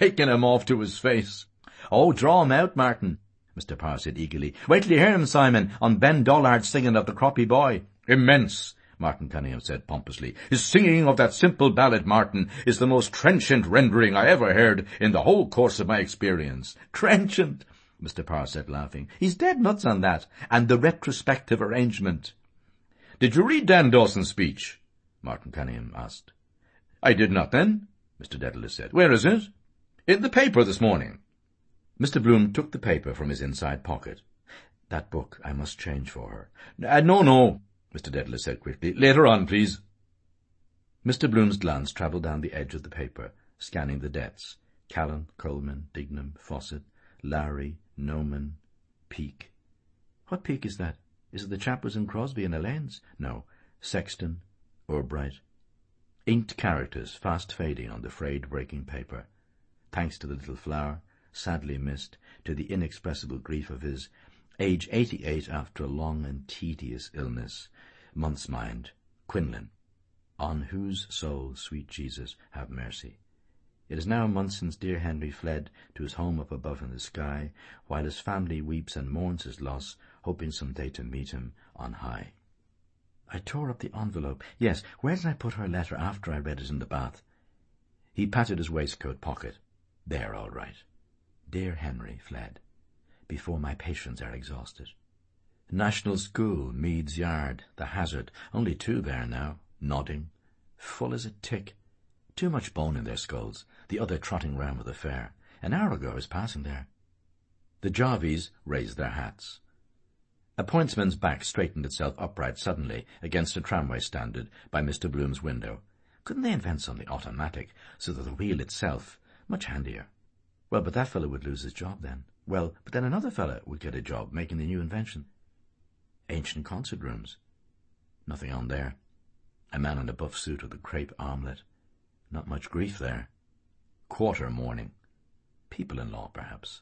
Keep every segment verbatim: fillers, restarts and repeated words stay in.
taken him off to his face. "Oh, draw him out, Martin," Mister Parr said eagerly. "Wait till you hear him, Simon, on Ben Dollard singing of the Croppy Boy." "Immense," Martin Cunningham said pompously. "His singing of that simple ballad, Martin, is the most trenchant rendering I ever heard in the whole course of my experience." "Trenchant," Mister Parr said, laughing. "He's dead nuts on that, and the retrospective arrangement." "Did you read Dan Dawson's speech?" Martin Cunningham asked. "I did not, then," Mister Dedalus said. "Where is it?" "In the paper this morning." Mister Bloom took the paper from his inside pocket. "That book I must change for her." Uh, no, no, Mister Dedalus said quickly. "Later on, please." Mister Bloom's glance travelled down the edge of the paper, scanning the debts. Callan, Coleman, Dignam, Fawcett, Lowry, Noman, Peake. What Peake is that? Is it the chap was in Crosby and Elaine's? No. Sexton, Urbright. Inked characters fast fading on the frayed breaking paper. Thanks to the little flower, sadly missed, to the inexpressible grief of his, age eighty-eight after a long and tedious illness, month's mind, Quinlan, on whose soul, sweet Jesus, have mercy. It is now a month since dear Henry fled to his home up above in the sky, while his family weeps and mourns his loss, hoping some day to meet him on high. I tore up the envelope. Yes, where did I put her letter after I read it in the bath? He patted his waistcoat pocket. There, all right. Dear Henry fled. Before my patience are exhausted. National School, Meade's Yard, the Hazard, only two there now, nodding, full as a tick. Too much bone in their skulls, the other trotting round with the fair. An hour ago I was passing there. The Jarvies raised their hats. A pointsman's back straightened itself upright suddenly against a tramway standard by Mister Bloom's window. Couldn't they invent something automatic, so that the wheel itself, much handier? Well, but that fellow would lose his job then. Well, but then another fellow would get a job making the new invention. Ancient concert rooms. Nothing on there. A man in a buff suit with a crepe armlet. Not much grief there. Quarter mourning. People-in-law, perhaps.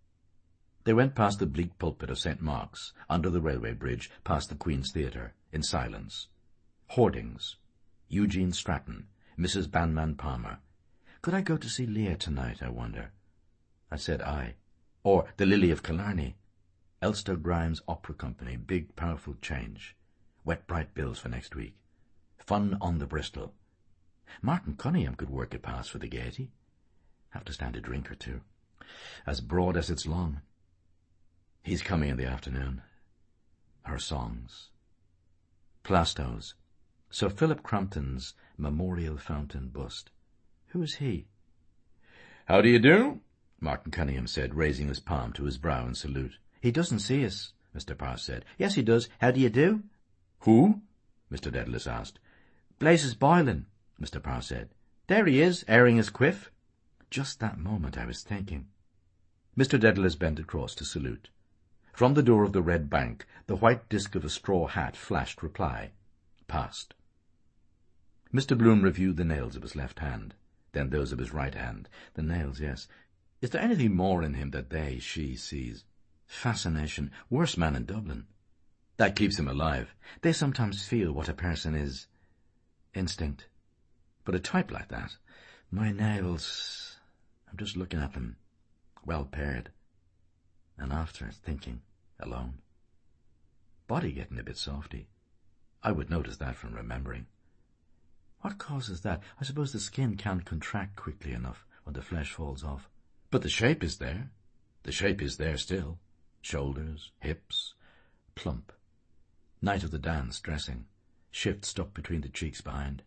They went past the bleak pulpit of Saint Mark's, under the railway bridge, past the Queen's Theatre, in silence. Hoardings. Eugene Stratton, Missus Banman Palmer. Could I go to see Leah tonight, I wonder? I said aye. Or the Lily of Killarney. Elster Grimes Opera Company, big, powerful change. Wet bright bills for next week. Fun on the Bristol. Martin Cunningham could work it past for the Gaiety. Have to stand a drink or two. As broad as it's long. He's coming in the afternoon. Her songs. Plastos. Sir Philip Crampton's Memorial Fountain bust. Who is he? "How do you do?" Martin Cunningham said, raising his palm to his brow in salute. "He doesn't see us," Mister Parr said. "Yes, he does. How do you do?" "Who?" Mister Dedalus asked. "Blazes Boylan," Mister Parr said. "There he is, airing his quiff." Just that moment I was thinking. Mister Dedalus bent across to salute. From the door of the Red Bank, the white disk of a straw hat flashed reply. Passed. Mister Bloom reviewed the nails of his left hand, then those of his right hand. The nails, yes. Is there anything more in him that they, she, sees? Fascination. Worst man in Dublin. That keeps him alive. They sometimes feel what a person is. Instinct. But a type like that, my nails, I'm just looking at them, well paired. And after, thinking, alone. Body getting a bit softy. I would notice that from remembering. What causes that? I suppose the skin can't contract quickly enough when the flesh falls off. But the shape is there. The shape is there still. Shoulders, hips, plump. Night of the dance, dressing. Shift stuck between the cheeks behind.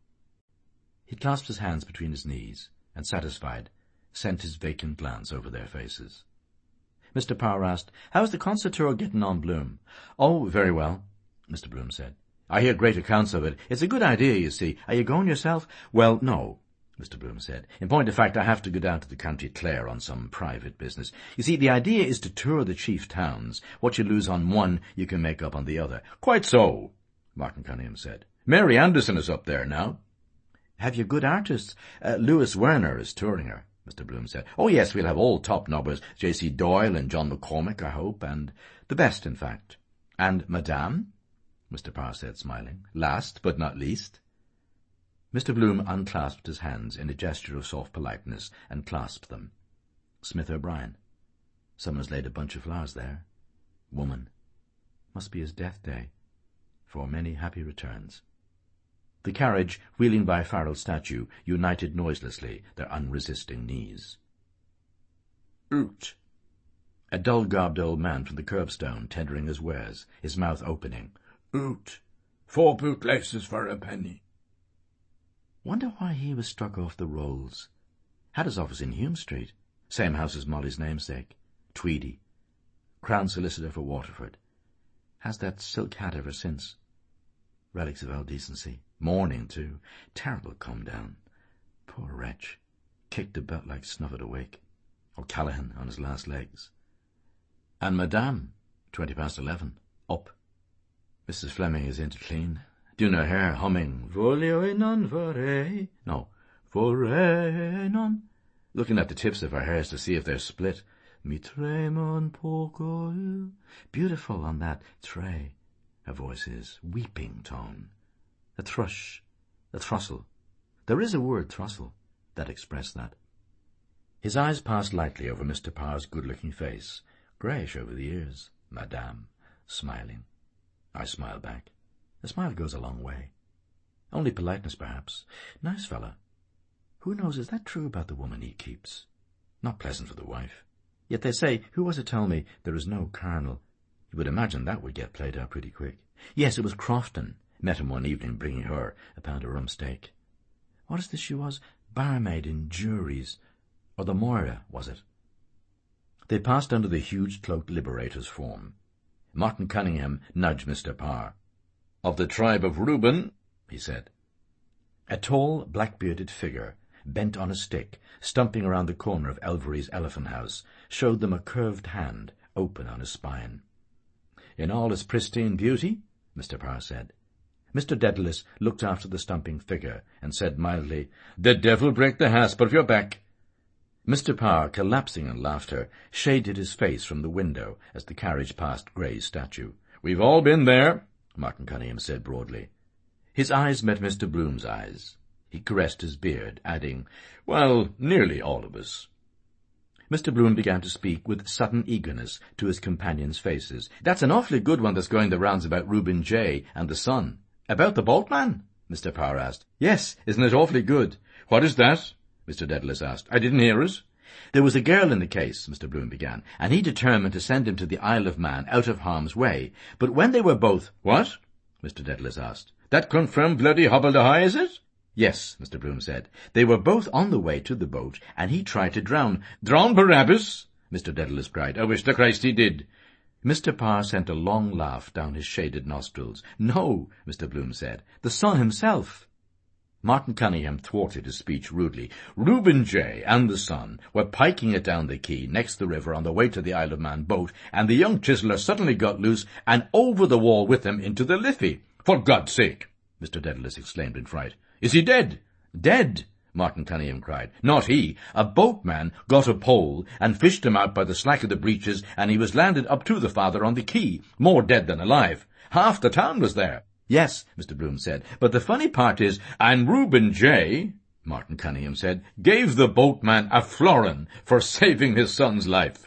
He clasped his hands between his knees, and, satisfied, sent his vacant glance over their faces. Mister Parr asked, "How's the concert tour getting on, Bloom?" "Oh, very well," Mister Bloom said. "I hear great accounts of it. It's a good idea, you see. Are you going yourself?" "Well, no," Mister Bloom said. "In point of fact, I have to go down to the County Clare on some private business. You see, the idea is to tour the chief towns. What you lose on one, you can make up on the other." "Quite so," Martin Cunningham said. "Mary Anderson is up there now." "Have you good artists?" Uh, Lewis Werner is touring her," Mister Bloom said. "Oh, yes, we'll have all top numbers. J C Doyle and John McCormick, I hope, and the best, in fact." "And Madame?" Mister Parr said, smiling. "Last but not least." Mister Bloom unclasped his hands in a gesture of soft politeness and clasped them. Smith O'Brien. Someone's laid a bunch of flowers there. Woman. Must be his death day. For many happy returns. The carriage, wheeling by Farrell's statue, united noiselessly their unresisting knees. Oot! A dull-garbed old man from the curbstone tendering his wares, his mouth opening. Oot! Four bootlaces for a penny. Wonder why he was struck off the rolls. Had his office in Hume Street, same house as Molly's namesake, Tweedy. Crown solicitor for Waterford. Has that silk hat ever since. Relics of old decency. Mourning, too. Terrible come-down. Poor wretch. Kicked about like snuff at a wake. O'Callaghan on his last legs. And Madame, twenty past eleven, up. Missus Fleming is in to clean. Doing her hair, humming, Volio non vorrei. No, vorrei non. Looking at the tips of her hairs to see if they're split. Mi tremon poco. Beautiful on that tre. Her voice is weeping tone. A thrush, a throstle. There is a word, throstle, that expressed that. His eyes passed lightly over Mister Parr's good-looking face, greyish over the ears. Madame, smiling. I smile back. A smile goes a long way. Only politeness, perhaps. Nice fella. Who knows, is that true about the woman he keeps? Not pleasant for the wife. Yet they say, who was it told me, there is no carnal. You would imagine that would get played out pretty quick. Yes, it was Crofton. Met him one evening bringing her a pound of rump steak. What is this she was? Barmaid in juries. Or the Moira, was it? They passed under the huge cloaked Liberator's form. Martin Cunningham nudged Mister Parr. Of the tribe of Reuben, he said. A tall, black-bearded figure, bent on a stick, stumping around the corner of Elvery's Elephant House, showed them a curved hand, open on his spine. In all its pristine beauty, Mister Parr said. Mister Dedalus looked after the stumping figure and said mildly, The devil break the hasp of your back. Mister Parr, collapsing in laughter, shaded his face from the window as the carriage passed Gray's statue. We've all been there, Martin Cunningham said broadly. His eyes met Mister Bloom's eyes. He caressed his beard, adding, Well, nearly all of us. Mister Bloom began to speak with sudden eagerness to his companions' faces. That's an awfully good one that's going the rounds about Reuben J. and the son. About the boatman? Mister Parr asked. Yes, isn't it awfully good? What is that? Mister Dedalus asked. I didn't hear it. There was a girl in the case, Mister Bloom began, and he determined to send him to the Isle of Man out of harm's way. But when they were both— What? Mister Dedalus asked. That confirmed bloody hobble-de-high, is it? Yes, Mister Bloom said. They were both on the way to the boat, and he tried to drown. Drown Barabbas? Mister Dedalus cried. I wish to Christ he did. Mister Parr sent a long laugh down his shaded nostrils. No, Mister Bloom said. The son himself. Martin Cunningham thwarted his speech rudely. Reuben J. and the son were piking it down the quay next the river on the way to the Isle of Man boat, and the young chiseller suddenly got loose and over the wall with him into the Liffey. For God's sake! Mister Dedalus exclaimed in fright. Is he dead? Dead! Martin Cunningham cried. Not he. A boatman got a pole and fished him out by the slack of the breeches, and he was landed up to the father on the quay, more dead than alive. Half the town was there. Yes, Mister Bloom said, but the funny part is, and Reuben J., Martin Cunningham said, gave the boatman a florin for saving his son's life.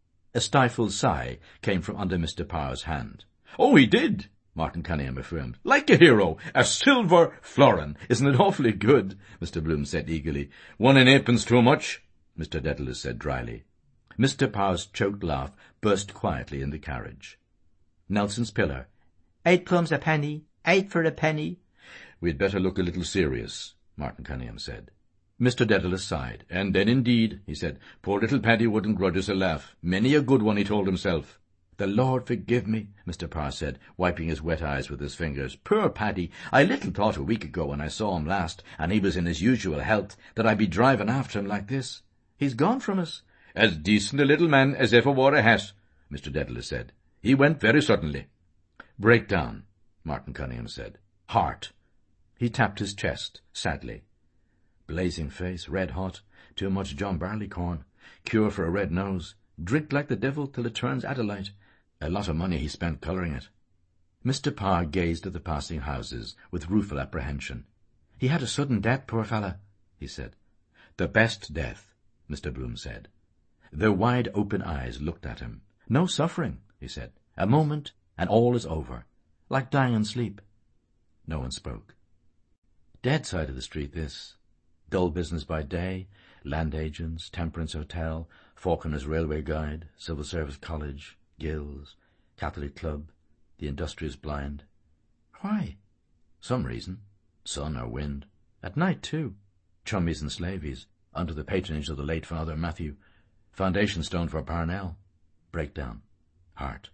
A stifled sigh came from under Mister Parr's hand. Oh, he did, Martin Cunningham affirmed. Like a hero, a silver florin. Isn't it awfully good? Mister Bloom said eagerly. One and eightpence too much, Mister Dedalus said dryly. Mister Parr's choked laugh burst quietly in the carriage. Nelson's pillar. Eight plums a penny, eight for a penny. We'd better look a little serious, Martin Cunningham said. Mister Dedalus sighed. And then indeed, he said, poor little Paddy wouldn't grudge us a laugh. Many a good one, he told himself. The Lord forgive me, Mister Parr said, wiping his wet eyes with his fingers. Poor Paddy! I little thought a week ago when I saw him last, and he was in his usual health, that I'd be driving after him like this. He's gone from us. As decent a little man as ever wore a hat, Mister Dedalus said. He went very suddenly. Breakdown, Martin Cunningham said. Heart. He tapped his chest, sadly. Blazing face, red hot, too much John Barleycorn, cure for a red nose, drink like the devil till it turns Adelaide. A lot of money he spent colouring it. Mister Parr gazed at the passing houses with rueful apprehension. "He had a sudden death, poor fella," he said. "The best death," Mister Bloom said. Their wide-open eyes looked at him. "No suffering," he said. "A moment, and all is over. Like dying in sleep." No one spoke. Dead side of the street, this. Dull business by day, land agents, Temperance Hotel, Falconer's Railway Guide, Civil Service College, Gills, Catholic Club, the Industrious Blind. Why? Some reason. Sun or wind. At night, too. Chummies and slavies, under the patronage of the late Father Matthew. Foundation stone for Parnell. Breakdown. Heart.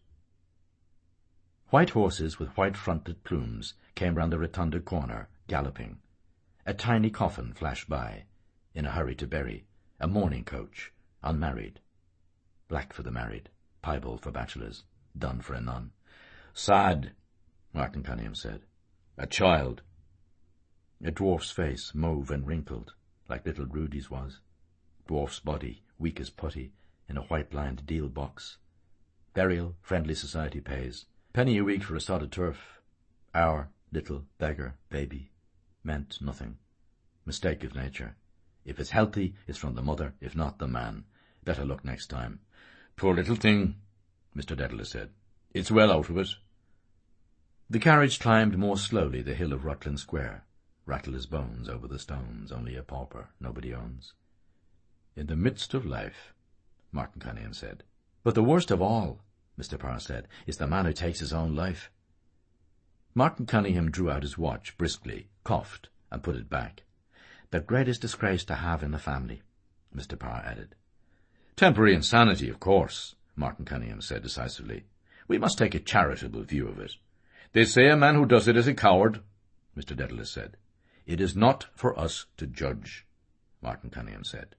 White horses with white-fronted plumes came round the rotunda corner, galloping. A tiny coffin flashed by, in a hurry to bury, a mourning coach, unmarried. Black for the married, piebald for bachelors, dun for a nun. "Sad," Martin Cunningham said. "A child." A dwarf's face, mauve and wrinkled, like little Rudy's was. Dwarf's body, weak as putty, in a white-lined deal box. Burial, friendly society pays. Penny a week for a sod of turf. Our little beggar baby meant nothing. Mistake of nature. If it's healthy, it's from the mother, if not, the man. Better look next time. "Poor little thing," Mister Dedalus said. "It's well out of it." The carriage climbed more slowly the hill of Rutland Square. Rattle his bones over the stones, only a pauper nobody owns. "In the midst of life," Martin Cunningham said. "But the worst of all," Mister Parr said, "is the man who takes his own life." Martin Cunningham drew out his watch briskly, coughed, and put it back. "The greatest disgrace to have in the family," Mister Parr added. "Temporary insanity, of course," Martin Cunningham said decisively. "We must take a charitable view of it. They say a man who does it is a coward," Mister Dedalus said. "It is not for us to judge," Martin Cunningham said.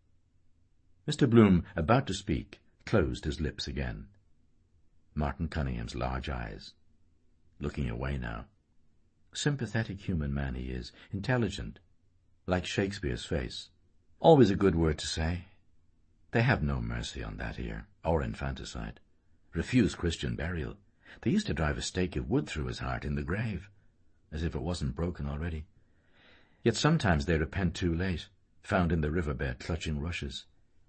Mister Bloom, about to speak, closed his lips again. Martin Cunningham's large eyes, looking away now. Sympathetic human man he is, intelligent, like Shakespeare's face. Always a good word to say. They have no mercy on that here, or infanticide. Refuse Christian burial. They used to drive a stake of wood through his heart in the grave, as if it wasn't broken already. Yet sometimes they repent too late, found in the riverbed clutching rushes.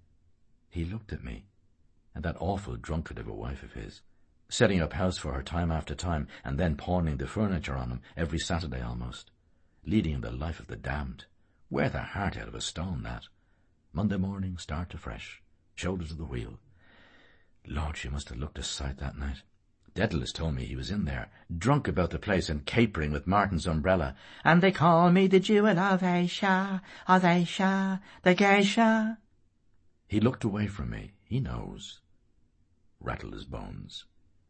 He looked at me, and that awful drunkard of a wife of his, setting up house for her time after time, and then pawning the furniture on him every Saturday almost, leading the life of the damned. Wear the heart out of a stone, that. Monday morning, start afresh, shoulder to the wheel. Lord, she must have looked a sight that night. Dedalus told me he was in there, drunk about the place and capering with Martin's umbrella. "And they call me the jewel of Asia, of Asia, the geisha." He looked away from me. He knows. Rattled his bones.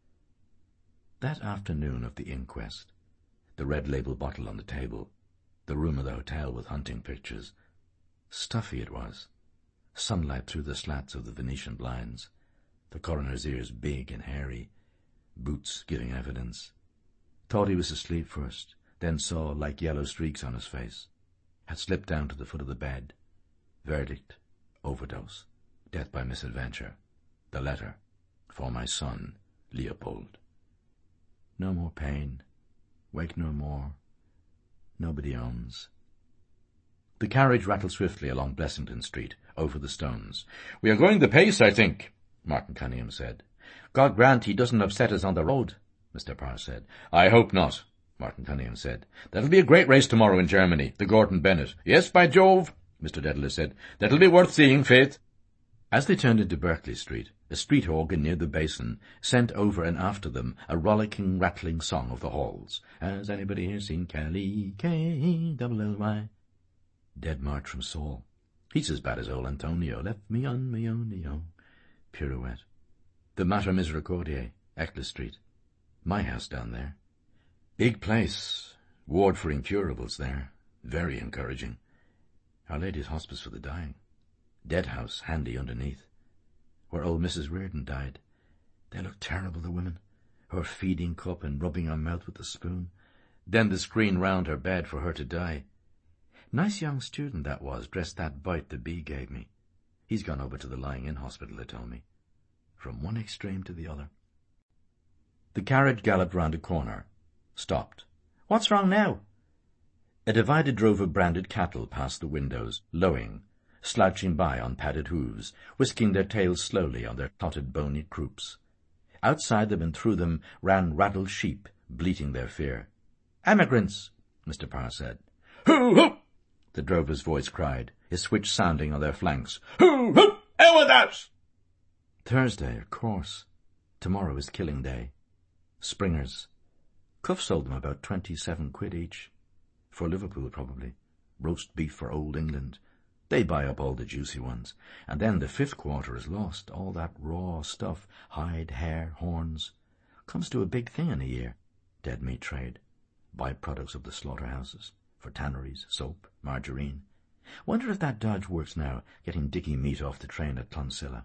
That afternoon of the inquest, the red-label bottle on the table, the room of the hotel with hunting pictures. Stuffy it was. Sunlight through the slats of the Venetian blinds, the coroner's ears big and hairy, boots giving evidence. Thought he was asleep first, then saw like yellow streaks on his face. Had slipped down to the foot of the bed. Verdict, overdose, death by misadventure. The letter, for my son, Leopold. No more pain, wake no more, nobody owns. The carriage rattled swiftly along Blessington Street, over the stones. "We are going the pace, I think," Martin Cunningham said. "God grant he doesn't upset us on the road," Mister Parr said. "I hope not," Martin Cunningham said. "That'll be a great race tomorrow in Germany, the Gordon Bennett." "Yes, by Jove," Mister Dedalus said. "That'll be worth seeing, faith." As they turned into Berkeley Street, a street organ near the basin sent over and after them a rollicking, rattling song of the halls. "Has anybody here seen Kelly? K L L Y. Dead March from Saul. He's as bad as old Antonio. Left me on my own, Pirouette. The Mater Misericordiae, Eccles Street. My house down there. Big place. Ward for incurables there. Very encouraging. Our Lady's Hospice for the Dying. Dead house handy underneath. Where old Missus Reardon died. They look terrible, the women. Her feeding cup and rubbing her mouth with the spoon. Then the screen round her bed for her to die. Nice young student that was, dressed that bite the bee gave me. He's gone over to the lying-in hospital, they told me. From one extreme to the other. The carriage galloped round a corner. Stopped. "What's wrong now?" A divided drove of branded cattle passed the windows, lowing, slouching by on padded hooves, whisking their tails slowly on their clotted bony croups. Outside them and through them ran raddled sheep, bleating their fear. "Emigrants!" Mister Parr said. "Hoo, hoo!" the drover's voice cried, his switch sounding on their flanks. "Hoo, hoo! Out with that!" Thursday, of course. Tomorrow is killing day. Springers. Cuff sold them about twenty-seven quid each. For Liverpool, probably. Roast beef for Old England. They buy up all the juicy ones. And then the fifth quarter is lost. All that raw stuff. Hide, hair, horns. Comes to a big thing in a year. Dead meat trade. By-products of the slaughterhouses. For tanneries, soap, margarine. Wonder if that dodge works now, getting dicky meat off the train at Clonsilla.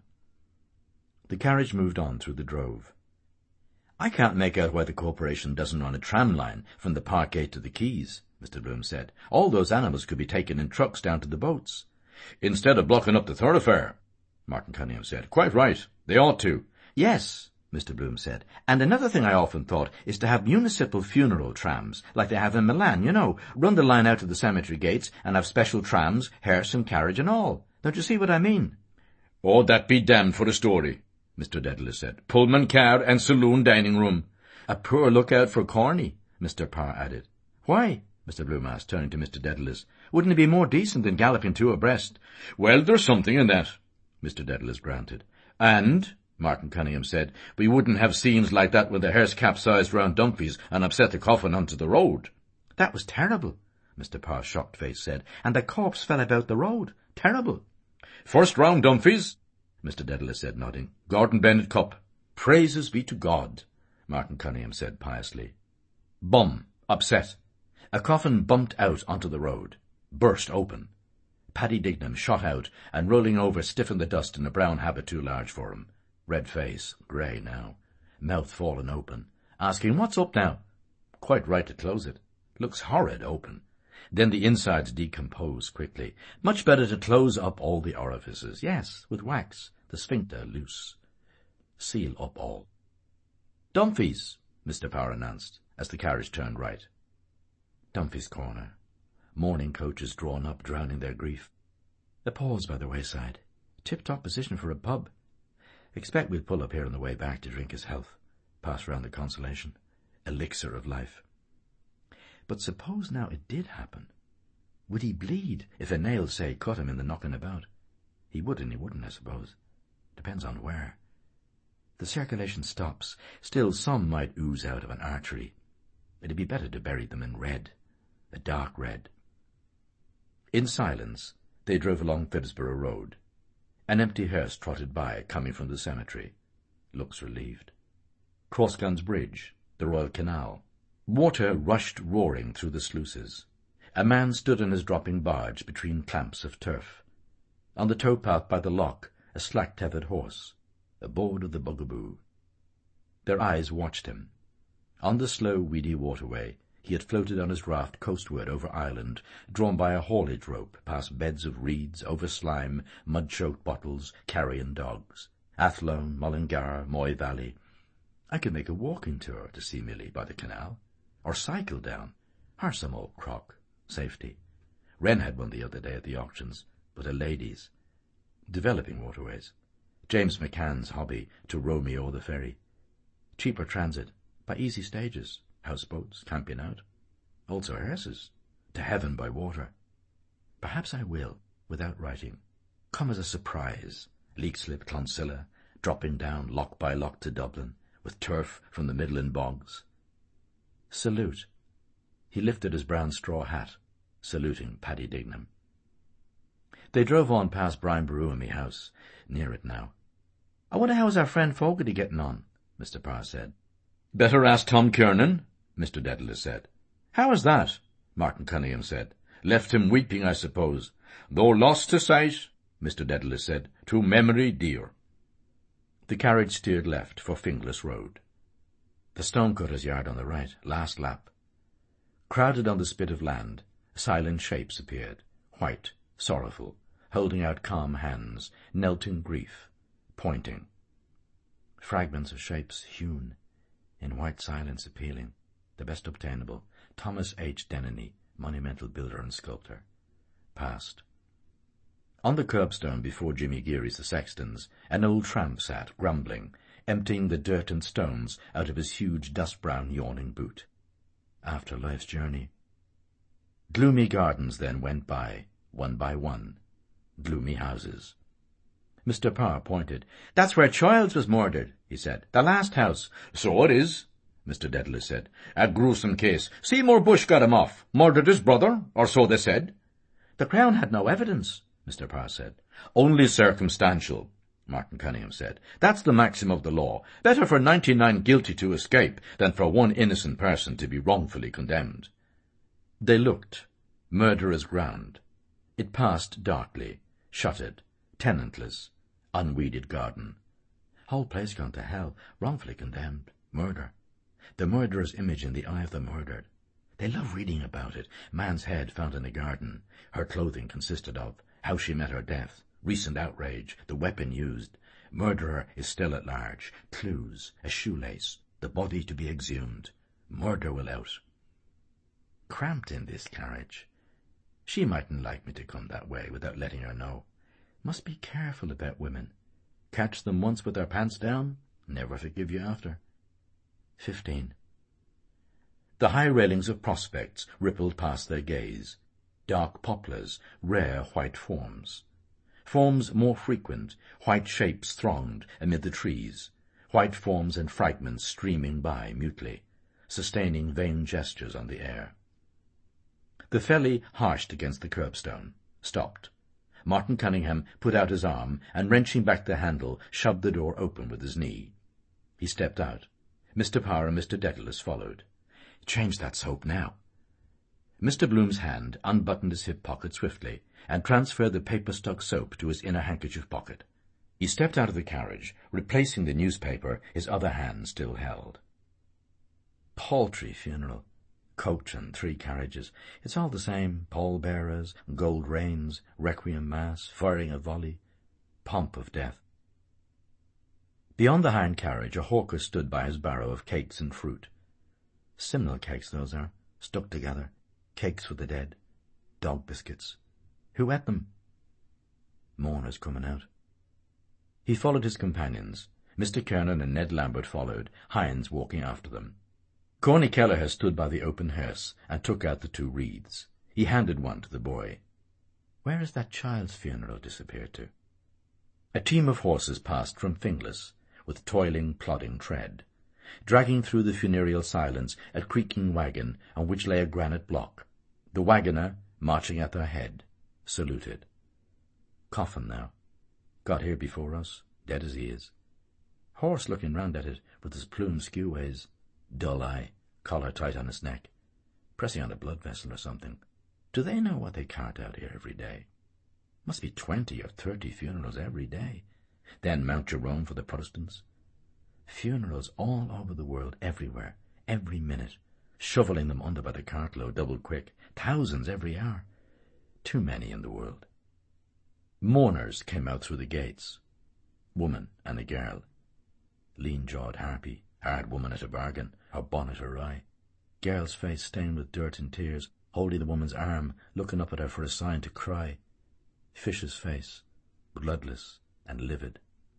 The carriage moved on through the drove. "I can't make out why the corporation doesn't run a tram line from the park gate to the quays," Mister Bloom said. "All those animals could be taken in trucks down to the boats." "Instead of blocking up the thoroughfare," Martin Cunningham said. "Quite right. They ought to." "Yes," Mister Bloom said. "And another thing I often thought is to have municipal funeral trams, like they have in Milan, you know. Run the line out to the cemetery gates and have special trams, hearse and carriage and all. Don't you see what I mean?" "Oh, that be damned for a story," Mister Dedalus said. "Pullman car and saloon dining room." "A poor lookout for Corney," Mister Parr added. "Why?" Mister Bloom asked, turning to Mister Dedalus. "Wouldn't it be more decent than galloping two abreast?" "Well, there's something in that," Mister Dedalus granted. "And," Martin Cunningham said, "we wouldn't have scenes like that when the hearse capsized round Dumfries and upset the coffin onto the road." "That was terrible," Mister Parr's shocked face said. "And the corpse fell about the road. Terrible." "First round Dumfries," Mister Dedalus said, nodding. "Gordon Bennett Cup." "Praises be to God," Martin Cunningham said piously. Bum. Upset. A coffin bumped out onto the road. Burst open. Paddy Dignam shot out and, rolling over, stiffened the dust in a brown habit too large for him. Red face, grey now. Mouth fallen open. Asking, "What's up now?" Quite right to close it. Looks horrid open. Then the insides decompose quickly. Much better to close up all the orifices. Yes, with wax. The sphincter loose. Seal up all. "Dumfries," Mister Parr announced, as the carriage turned right. Dumfries Corner. Mourning coaches drawn up, drowning their grief. A pause by the wayside. Tip-top position for a pub. Expect we'll pull up here on the way back to drink his health. Pass round the consolation. Elixir of life. But suppose now it did happen. Would he bleed if a nail, say, cut him in the knocking about? He would and he wouldn't, I suppose. Depends on where. The circulation stops. Still, some might ooze out of an artery. It'd be better to bury them in red. A dark red. In silence, they drove along Phibsborough Road. An empty hearse trotted by, coming from the cemetery. Looks relieved. Crossguns Bridge, the Royal Canal. Water rushed roaring through the sluices. A man stood on his dropping barge between clamps of turf. On the towpath by the lock, a slack-tethered horse, aboard of the Bugaboo. Their eyes watched him. On the slow, weedy waterway, he had floated on his raft coastward over Ireland, drawn by a haulage rope past beds of reeds, over slime, mud-choked bottles, carrion dogs. Athlone, Mullingar, Moy Valley. I could make a walking tour to Seamilly by the canal, or cycle down. Or some old crock. Safety. Wren had one the other day at the auctions, but a lady's. Developing waterways. James McCann's hobby, to row me o'er the ferry. Cheaper transit, by easy stages, houseboats, camping out. Also hearses, to heaven by water. Perhaps I will, without writing. Come as a surprise, Leakslip, Clonsilla, dropping down lock by lock to Dublin, with turf from the Midland bogs. Salute. He lifted his brown straw hat, saluting Paddy Dignam. They drove on past Brian Barooamy House, near it now. "I wonder how's our friend Fogarty getting on?" Mister Parr said. "Better ask Tom Kiernan," Mister Dedalus said. "How is that?" Martin Cunningham said. "Left him weeping, I suppose. Though lost to sight," Mister Dedalus said, "to memory dear." The carriage steered left for Finglas Road. The stonecutter's yard on the right, last lap. Crowded on the spit of land, silent shapes appeared, white, sorrowful, holding out calm hands, knelt in grief, pointing. Fragments of shapes hewn, in white silence appealing, the best obtainable. Thomas H. Dennehy, monumental builder and sculptor, passed. On the curbstone before Jimmy Geary's the sexton's, an old tramp sat, grumbling, emptying the dirt and stones out of his huge dust-brown yawning boot. After life's journey. Gloomy gardens then went by, one by one. Gloomy houses. Mister Parr pointed. "That's where Childs was murdered," he said. "The last house." "So it is," Mister Dedalus said. "A gruesome case. Seymour Bush got him off. Murdered his brother, or so they said." "The Crown had no evidence," Mister Parr said. "Only circumstantial," Martin Cunningham said. "That's the maxim of the law. Better for ninety-nine guilty to escape than for one innocent person to be wrongfully condemned." They looked. Murderer's ground. It passed darkly, shuttered, tenantless, unweeded garden. Whole place gone to hell, wrongfully condemned, murder. The murderer's image in the eye of the murdered. They love reading about it. Man's head found in the garden. Her clothing consisted of. How she met her death. Recent outrage. The weapon used. Murderer is still at large. Clues. A shoelace. The body to be exhumed. Murder will out. Cramped in this carriage. She mightn't like me to come that way without letting her know. Must be careful about women. Catch them once with their pants down, never forgive you after. Fifteen. The high railings of prospects rippled past their gaze. Dark poplars, rare white forms. Forms more frequent, white shapes thronged amid the trees, white forms and fragments streaming by mutely, sustaining vain gestures on the air. The felly harshed against the curbstone, stopped. Martin Cunningham put out his arm and, wrenching back the handle, shoved the door open with his knee. He stepped out. Mister Parr and Mister Dedalus followed. "Change that soap now." Mister Bloom's hand unbuttoned his hip pocket swiftly and transferred the paper-stuck soap to his inner handkerchief pocket. He stepped out of the carriage, replacing the newspaper his other hand still held. Paltry funeral. Coach and three carriages. It's all the same. Pall-bearers, gold reins, requiem mass, firing a volley. Pomp of death. Beyond the hind carriage a hawker stood by his barrow of cakes and fruit. Simnel cakes those are, stuck together. Cakes for the dead. Dog biscuits. Who ate them? Mourners coming out. He followed his companions. Mister Kernan and Ned Lambert followed, Hines walking after them. Corny Kelleher stood by the open hearse and took out the two wreaths. He handed one to the boy. Where has that child's funeral disappeared to? A team of horses passed from Finglas, with toiling, plodding tread, dragging through the funereal silence a creaking wagon on which lay a granite block. The wagoner, marching at their head, saluted. Coffin now. Got here before us, dead as he is. Horse looking round at it, with his plume skewways. Dull eye, collar tight on his neck, pressing on a blood vessel or something. Do they know what they cart out here every day? Must be twenty or thirty funerals every day. Then Mount Jerome for the Protestants. Funerals all over the world, everywhere, every minute, shoveling them under by the cartload double quick, thousands every hour. Too many in the world. Mourners came out through the gates. Woman and a girl. Lean-jawed harpy, hard woman at a bargain, her bonnet awry. Girl's face stained with dirt and tears, holding the woman's arm, looking up at her for a sign to cry. Fish's face, bloodless and livid.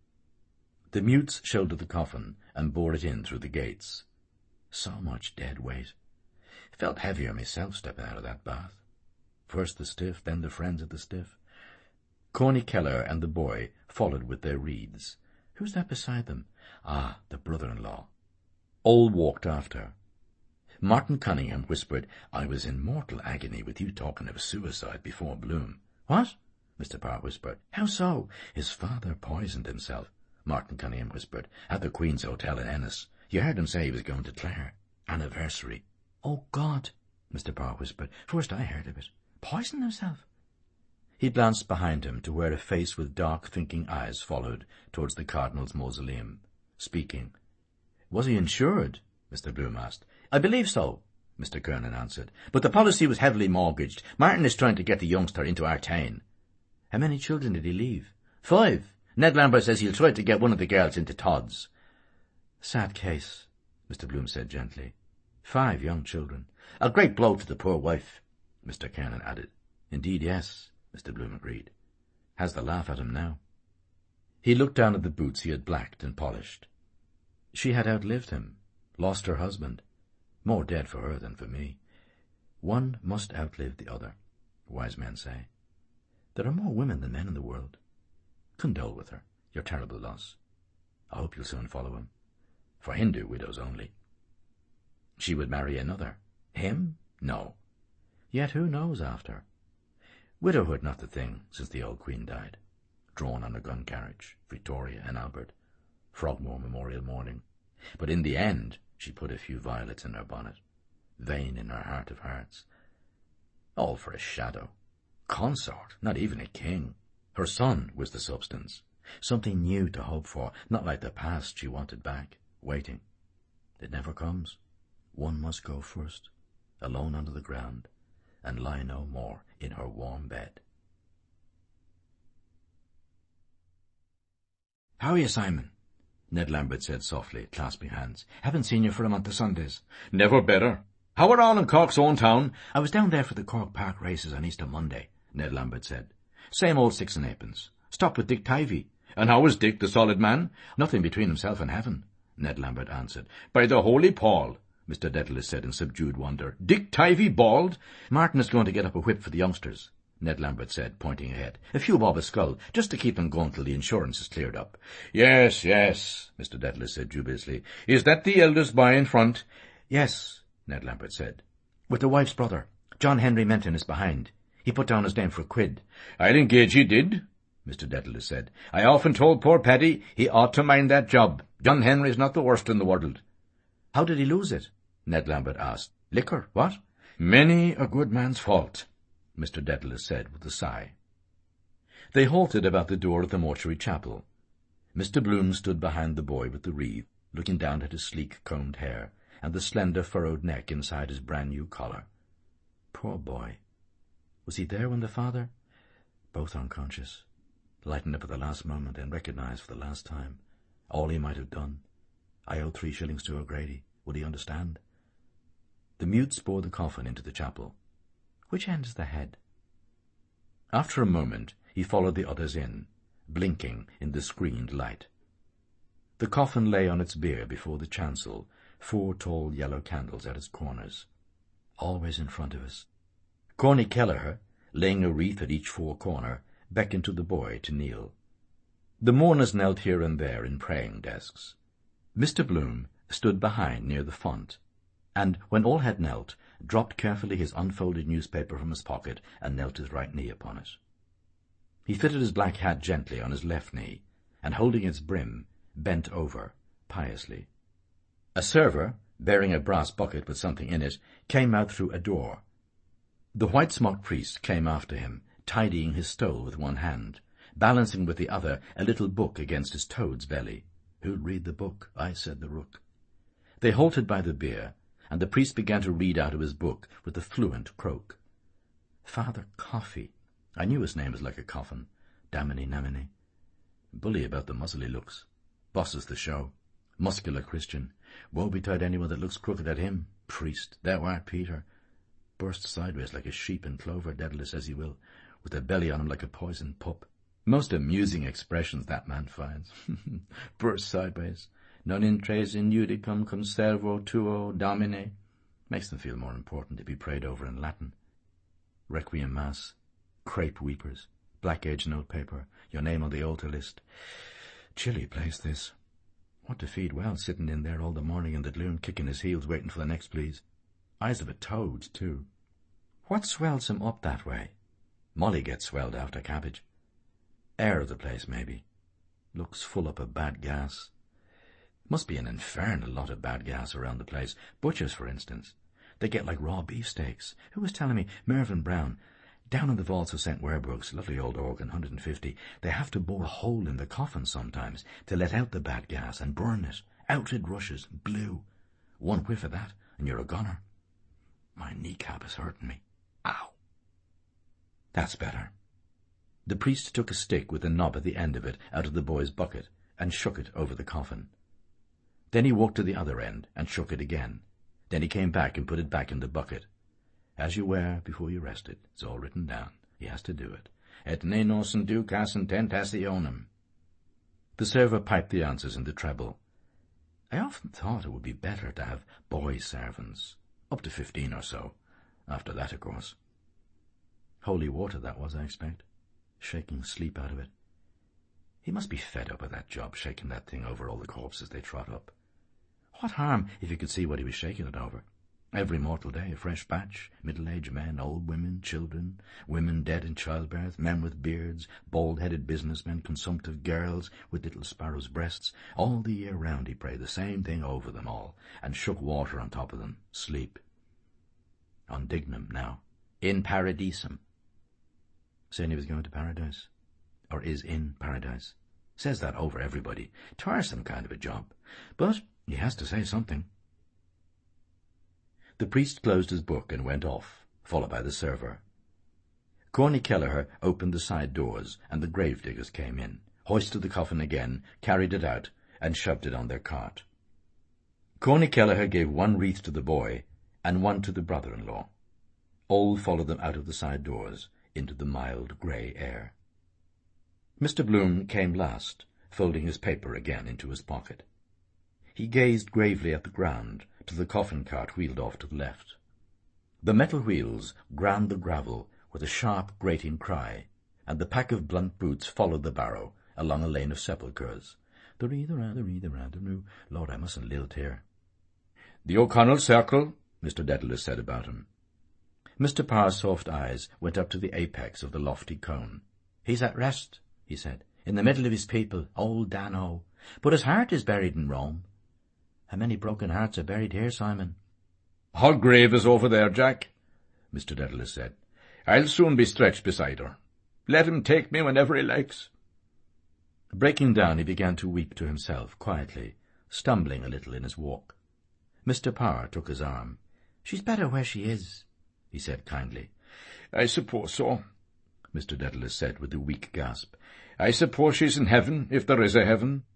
The mutes shouldered the coffin and bore it in through the gates. So much dead weight. Felt heavier myself stepping out of that bath. First the stiff, then the friends of the stiff. Corny Kelleher and the boy followed with their wreaths. Who's that beside them? Ah, the brother-in-law. All walked after. Martin Cunningham whispered, I was in mortal agony with you talking of suicide before Bloom. What? Mister Parr whispered. How so? His father poisoned himself, Martin Cunningham whispered, at the Queen's Hotel in Ennis. You heard him say he was going to Clare. Anniversary. Oh, God, Mister Parr whispered. First I heard of it. Poisoned himself? He glanced behind him to where a face with dark, thinking eyes followed towards the Cardinal's mausoleum, speaking. Was he insured? Mister Bloom asked. I believe so, Mister Kernan answered, but the policy was heavily mortgaged. Martin is trying to get the youngster into Artane. How many children did he leave? Five. Ned Lambert says he'll try to get one of the girls into Todd's. Sad case, Mister Bloom said gently. Five young children. A great blow to the poor wife. Mister Kernan added. Indeed, yes, Mister Bloom agreed. Has the laugh at him now. He looked down at the boots he had blacked and polished. She had outlived him, lost her husband, more dead for her than for me. One must outlive the other, wise men say. There are more women than men in the world. Condole with her, your terrible loss. I hope you'll soon follow him. For Hindu widows only. She would marry another. Him? No. Yet who knows after? Widowhood not the thing, since the old Queen died. Drawn on a gun carriage, Victoria and Albert. Frogmore Memorial Morning. But in the end she put a few violets in her bonnet. Vain in her heart of hearts. All for a shadow. Consort, not even a king. Her son was the substance. Something new to hope for, not like the past she wanted back, waiting. It never comes. One must go first, alone under the ground, and lie no more in her warm bed. "How are you, Simon?" Ned Lambert said softly, clasping hands. "Haven't seen you for a month of Sundays." "Never better. How are all in Cork's own town?" "I was down there for the Cork Park races on Easter Monday," Ned Lambert said. "Same old six and eightpence. Stopped with Dick Tivey." "And how was Dick, the solid man?" "Nothing between himself and heaven," Ned Lambert answered. "By the Holy Paul," Mister Dedalus said in subdued wonder. "Dick Tivey bald?" "Martin is going to get up a whip for the youngsters," Ned Lambert said, pointing ahead. "A few bob a skull, just to keep them going till the insurance is cleared up." "Yes, yes," Mister Dedalus said dubiously. "Is that the eldest boy in front?" "Yes," Ned Lambert said. "With the wife's brother. John Henry Menton is behind. He put down his name for a quid." "I'll engage he did," Mister Dedalus said. "I often told poor Paddy he ought to mind that job. John Henry's not the worst in the world." "How did he lose it?" Ned Lambert asked. "Liquor, what?" "Many a good man's fault," Mister Dedalus said with a sigh. They halted about the door of the mortuary chapel. Mister Bloom stood behind the boy with the wreath, looking down at his sleek combed hair and the slender furrowed neck inside his brand-new collar. Poor boy. Was he there when the father? Both unconscious. Lightened up at the last moment and recognized for the last time. All he might have done. I owe three shillings to O'Grady. Would he understand? The mutes bore the coffin into the chapel. Which end is the head? After a moment he followed the others in, blinking in the screened light. The coffin lay on its bier before the chancel, four tall yellow candles at its corners. Always in front of us. Corny Kelleher, laying a wreath at each fore corner, beckoned to the boy to kneel. The mourners knelt here and there in praying desks. Mister Bloom stood behind near the font, and, when all had knelt, dropped carefully his unfolded newspaper from his pocket and knelt his right knee upon it. He fitted his black hat gently on his left knee, and, holding its brim, bent over, piously. A server, bearing a brass bucket with something in it, came out through a door. The white-smocked priest came after him, tidying his stole with one hand, balancing with the other a little book against his toad's belly. "Who'll read the book?" I said the rook. They halted by the bier, and the priest began to read out of his book with a fluent croak. Father Coffey. I knew his name was like a coffin. Daminy naminy. Bully about the muzzle he looks. Bosses the show. Muscular Christian. Woe betide anyone that looks crooked at him. Priest. Thou art Peter. Burst sideways like a sheep in clover, Dedalus as he will, with a belly on him like a poisoned pup. Most amusing expressions that man finds. Burst sideways. Non intres in judicum conservo tuo, Domine. Makes them feel more important to be prayed over in Latin. Requiem Mass. Crepe weepers. Black-edged notepaper. Your name on the altar list. Chilly place, this. What to feed well, sitting in there all the morning in the gloom, kicking his heels, waiting for the next please. Eyes of a toad, too. What swells him up that way? Molly gets swelled after cabbage. Air of the place, maybe. Looks full up of bad gas. Must be an infernal lot of bad gas around the place. Butchers, for instance. They get like raw beefsteaks. Who was telling me? Mervyn Brown. Down in the vaults of Saint Werbrooks, lovely old organ, one hundred and fifty, they have to bore a hole in the coffin sometimes to let out the bad gas and burn it. Out it rushes, blue. One whiff of that, and you're a goner. My kneecap is hurting me. Ow. That's better. The priest took a stick with a knob at the end of it out of the boy's bucket and shook it over the coffin. Then he walked to the other end and shook it again. Then he came back and put it back in the bucket. as you were before you rested. It's all written down. He has to do it. Et ne nos ducas intentationem. The server piped the answers in the treble. I often thought it would be better to have boy servants, up to fifteen or so. After that, of course. Holy water, that was, I expect. Shaking sleep out of it. He must be fed up with that job, shaking that thing over all the corpses they trot up. What harm if you could see what he was shaking it over? Every mortal day a fresh batch, middle-aged men, old women, children, women dead in childbirth, men with beards, bald-headed businessmen, consumptive girls with little sparrows' breasts. All the year round he prayed the same thing over them all, and shook water on top of them. Sleep. On Dignum now. In Paradisum. Saying he was going to paradise. Or is in paradise. Says that over everybody. Tiresome kind of a job. But he has to say something. The priest closed his book and went off, followed by the server. Corny Kelleher opened the side doors, and the gravediggers came in, hoisted the coffin again, carried it out, and shoved it on their cart. Corny Kelleher gave one wreath to the boy, and one to the brother-in-law. All followed them out of the side doors, into the mild grey air. Mister Bloom came last, folding his paper again into his pocket. He gazed gravely at the ground, till the coffin cart wheeled off to the left. The metal wheels ground the gravel with a sharp, grating cry, and the pack of blunt boots followed the barrow along a lane of sepulchres. The ree, the ra, the ree, the ra, the roo. Lord, I mustn't lilt here. The O'Connell Circle, Mister Dedalus said about him. Mister Parr's soft eyes went up to the apex of the lofty cone. He's at rest, he said, in the middle of his people, old Dan O. But his heart is buried in Rome. How many broken hearts are buried here, Simon? Her grave is over there, Jack, Mister Dedalus said. I'll soon be stretched beside her. Let him take me whenever he likes. Breaking down, he began to weep to himself, quietly, stumbling a little in his walk. Mister Parr took his arm. She's better where she is, he said kindly. I suppose so, Mister Dedalus said with a weak gasp. I suppose she's in heaven, if there is a heaven.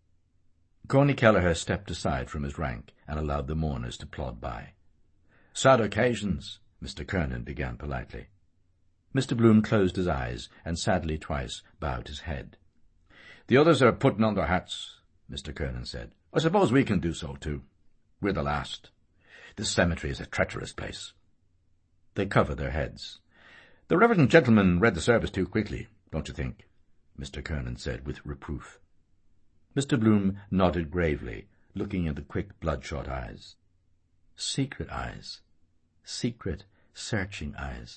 Corny Kelleher stepped aside from his rank and allowed the mourners to plod by. Sad occasions, Mister Kernan began politely. Mister Bloom closed his eyes and sadly twice bowed his head. The others are putting on their hats, Mister Kernan said. I suppose we can do so too. We're the last. This cemetery is a treacherous place. They covered their heads. The reverend gentleman read the service too quickly, don't you think? Mister Kernan said with reproof. Mister Bloom nodded gravely, looking in the quick, bloodshot eyes. Secret eyes. Secret, searching eyes.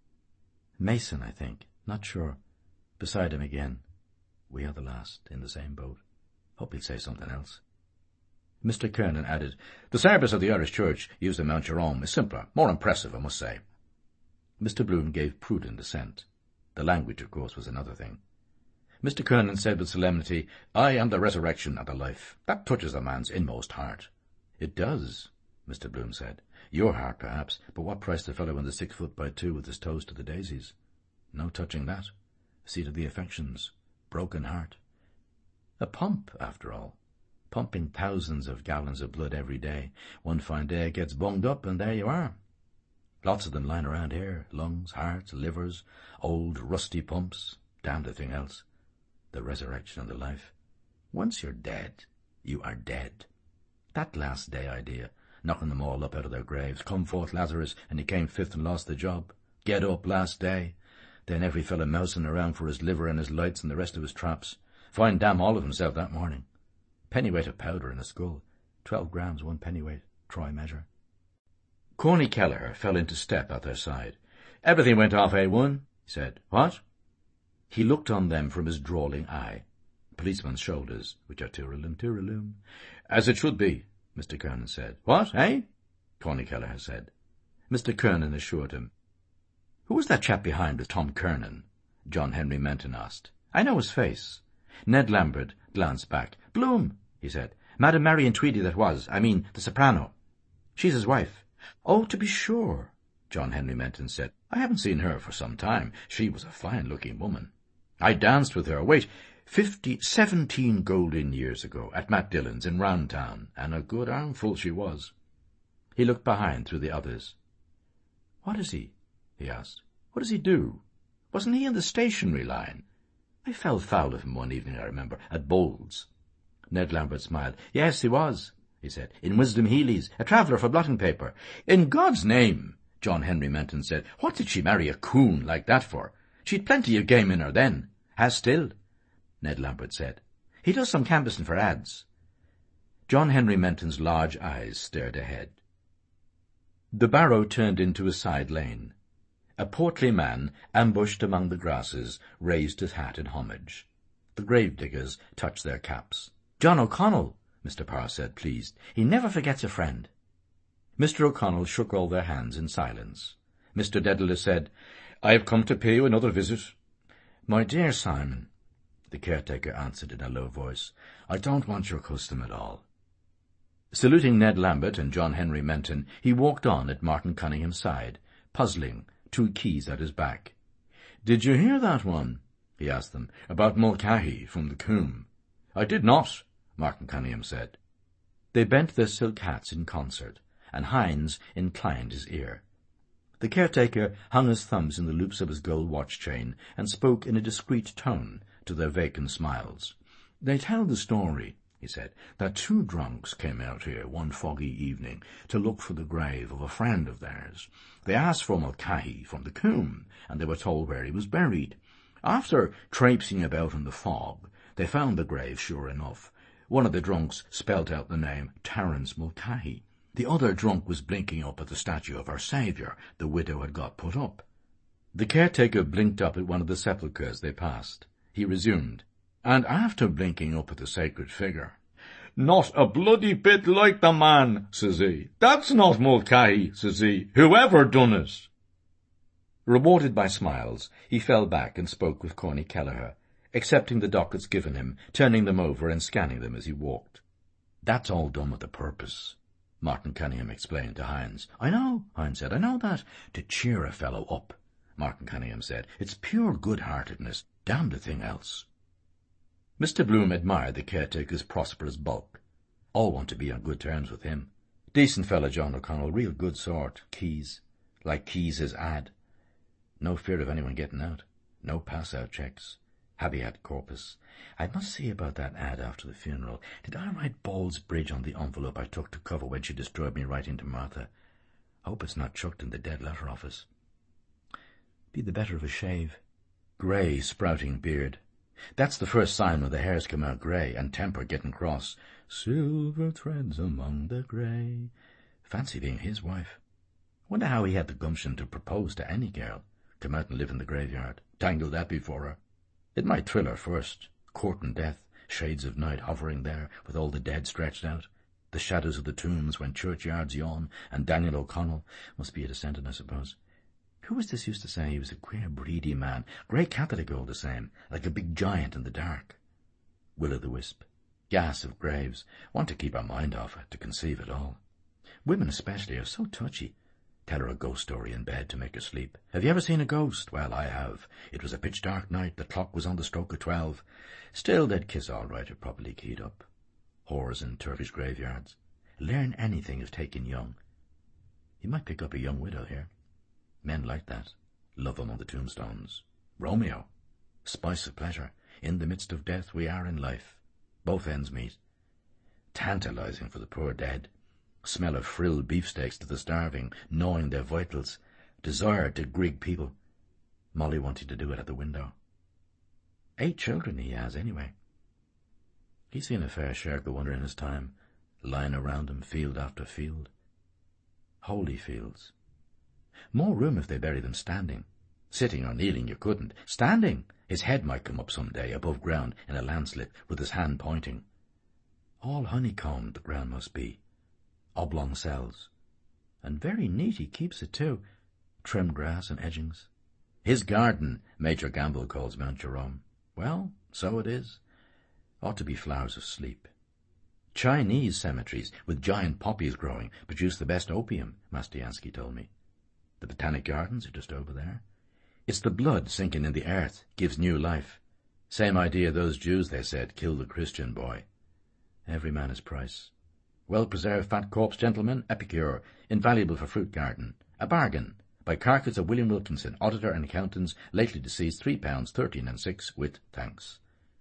Mason, I think. Not sure. Beside him again. We are the last, in the same boat. Hope he'll say something else. Mister Kernan added, The service of the Irish Church used in Mount Jerome is simpler, more impressive, I must say. Mister Bloom gave prudent assent. The language, of course, was another thing. Mister Kernan said with solemnity, I am the resurrection and the life. That touches a man's inmost heart. It does, Mister Bloom said. Your heart, perhaps, but what price the fellow in the six foot by two with his toes to the daisies? No touching that. Seat of the affections. Broken heart. A pump, after all. Pumping thousands of gallons of blood every day. One fine day it gets bunged up, and there you are. Lots of them lying around here. Lungs, hearts, livers, old rusty pumps. Damned anything else. The resurrection and the life. Once you're dead, you are dead. That last day idea, knocking them all up out of their graves. Come forth, Lazarus, and he came fifth and lost the job. Get up, last day. Then every fellow mousing around for his liver and his lights and the rest of his traps. Fine damn all of himself that morning. Pennyweight of powder in a skull. Twelve grams, one pennyweight. Troy measure. Corny Kelleher fell into step at their side. Everything went off A one, he said. What? He looked on them from his drawling eye. Policeman's shoulders, which are tooraloom, tooraloom. As it should be, Mister Kernan said. What, eh? Corny Kelleher said. Mister Kernan assured him. Who was that chap behind with Tom Kernan? John Henry Menton asked. I know his face. Ned Lambert glanced back. Bloom, he said. Madame Marion Tweedy that was, I mean, the soprano. She's his wife. Oh, to be sure, John Henry Menton said. I haven't seen her for some time. She was a fine-looking woman. I danced with her, wait, fifty, seventeen golden years ago, at Matt Dillon's in Roundtown, and a good armful she was. He looked behind through the others. What is he? He asked. What does he do? Wasn't he in the stationery line? I fell foul of him one evening, I remember, at Bowles. Ned Lambert smiled. Yes, he was, he said, in Wisdom Healy's, a traveller for blotting paper. In God's name, John Henry Menton said, what did she marry a coon like that for? She'd plenty of game in her then. Has still, Ned Lambert said. He does some canvassing for ads. John Henry Menton's large eyes stared ahead. The barrow turned into a side lane. A portly man, ambushed among the grasses, raised his hat in homage. The grave-diggers touched their caps. John O'Connell, Mister Parr said, pleased. He never forgets a friend. Mister O'Connell shook all their hands in silence. Mister Dedalus said, I have come to pay you another visit. My dear Simon, the caretaker answered in a low voice, I don't want your custom at all. Saluting Ned Lambert and John Henry Menton, he walked on at Martin Cunningham's side, puzzling, two keys at his back. Did you hear that one? He asked them, about Mulcahy from the Coombe. I did not, Martin Cunningham said. They bent their silk hats in concert, and Hines inclined his ear. The caretaker hung his thumbs in the loops of his gold watch-chain and spoke in a discreet tone to their vacant smiles. They tell the story, he said, that two drunks came out here one foggy evening to look for the grave of a friend of theirs. They asked for Mulcahy from the Coombe, and they were told where he was buried. After traipsing about in the fog, they found the grave sure enough. One of the drunks spelt out the name Terence Mulcahy. The other drunk was blinking up at the statue of our Saviour the widow had got put up. The caretaker blinked up at one of the sepulchres they passed. He resumed, and after blinking up at the sacred figure, Not a bloody bit like the man, says he. That's not Mulcahy, says he. Whoever done it? Rewarded by smiles, he fell back and spoke with Corny Kelleher, accepting the dockets given him, turning them over and scanning them as he walked. That's all done with a purpose, Martin Cunningham explained to Hines. I know, Hines said, I know that. To cheer a fellow up, Martin Cunningham said. It's pure good-heartedness, damn the thing else. Mister Bloom admired the caretaker's prosperous bulk. All want to be on good terms with him. Decent fellow, John O'Connell, real good sort. Keys. Like Keys's ad. No fear of anyone getting out. No pass-out checks. Habeas corpus. I must see about that ad after the funeral. Did I write Ball's Bridge on the envelope I took to cover when she destroyed me writing to Martha? I hope it's not chucked in the dead letter office. Be the better of a shave. Grey, sprouting beard. That's the first sign when the hairs come out grey and temper getting cross. Silver threads among the grey. Fancy being his wife. Wonder how he had the gumption to propose to any girl. Come out and live in the graveyard. Tangle that before her. It might thrill her first. Court and death, shades of night hovering there, with all the dead stretched out. The shadows of the tombs when churchyards yawn, and Daniel O'Connell must be a descendant, I suppose. Who was this used to say he was a queer, breedy man, grey Catholic all the same, like a big giant in the dark? Will-o'-the-wisp. Gas of graves. Want to keep our mind off it, to conceive it all. Women especially are so touchy. Tell her a ghost story in bed to make her sleep. Have you ever seen a ghost? Well, I have. It was a pitch-dark night. The clock was on the stroke of twelve. Still, they'd kiss all right if properly keyed up. Whores in Turkish graveyards. Learn anything if taken young. You might pick up a young widow here. Men like that. Love among the tombstones. Romeo. Spice of pleasure. In the midst of death we are in life. Both ends meet. Tantalizing for the poor dead. Smell of frilled beefsteaks to the starving, gnawing their vitals. Desire to grig people. Molly wanting to do it at the window. Eight children he has, anyway. He's seen a fair share go under in his time, lying around him field after field. Holy fields. More room if they bury them standing. Sitting or kneeling you couldn't. Standing! His head might come up some day above ground in a landslip with his hand pointing. All honeycombed the ground must be. Oblong cells. And very neat he keeps it too. Trimmed grass and edgings. His garden, Major Gamble calls Mount Jerome. Well, so it is. Ought to be flowers of sleep. Chinese cemeteries, with giant poppies growing, produce the best opium, Mastiansky told me. The botanic gardens are just over there. It's the blood sinking in the earth gives new life. Same idea those Jews, they said, killed the Christian boy. Every man his price. Well-preserved fat corpse, gentlemen, epicure, invaluable for fruit garden. A bargain. By carcass of William Wilkinson, auditor and accountants, lately deceased, three pounds thirteen and six, with thanks.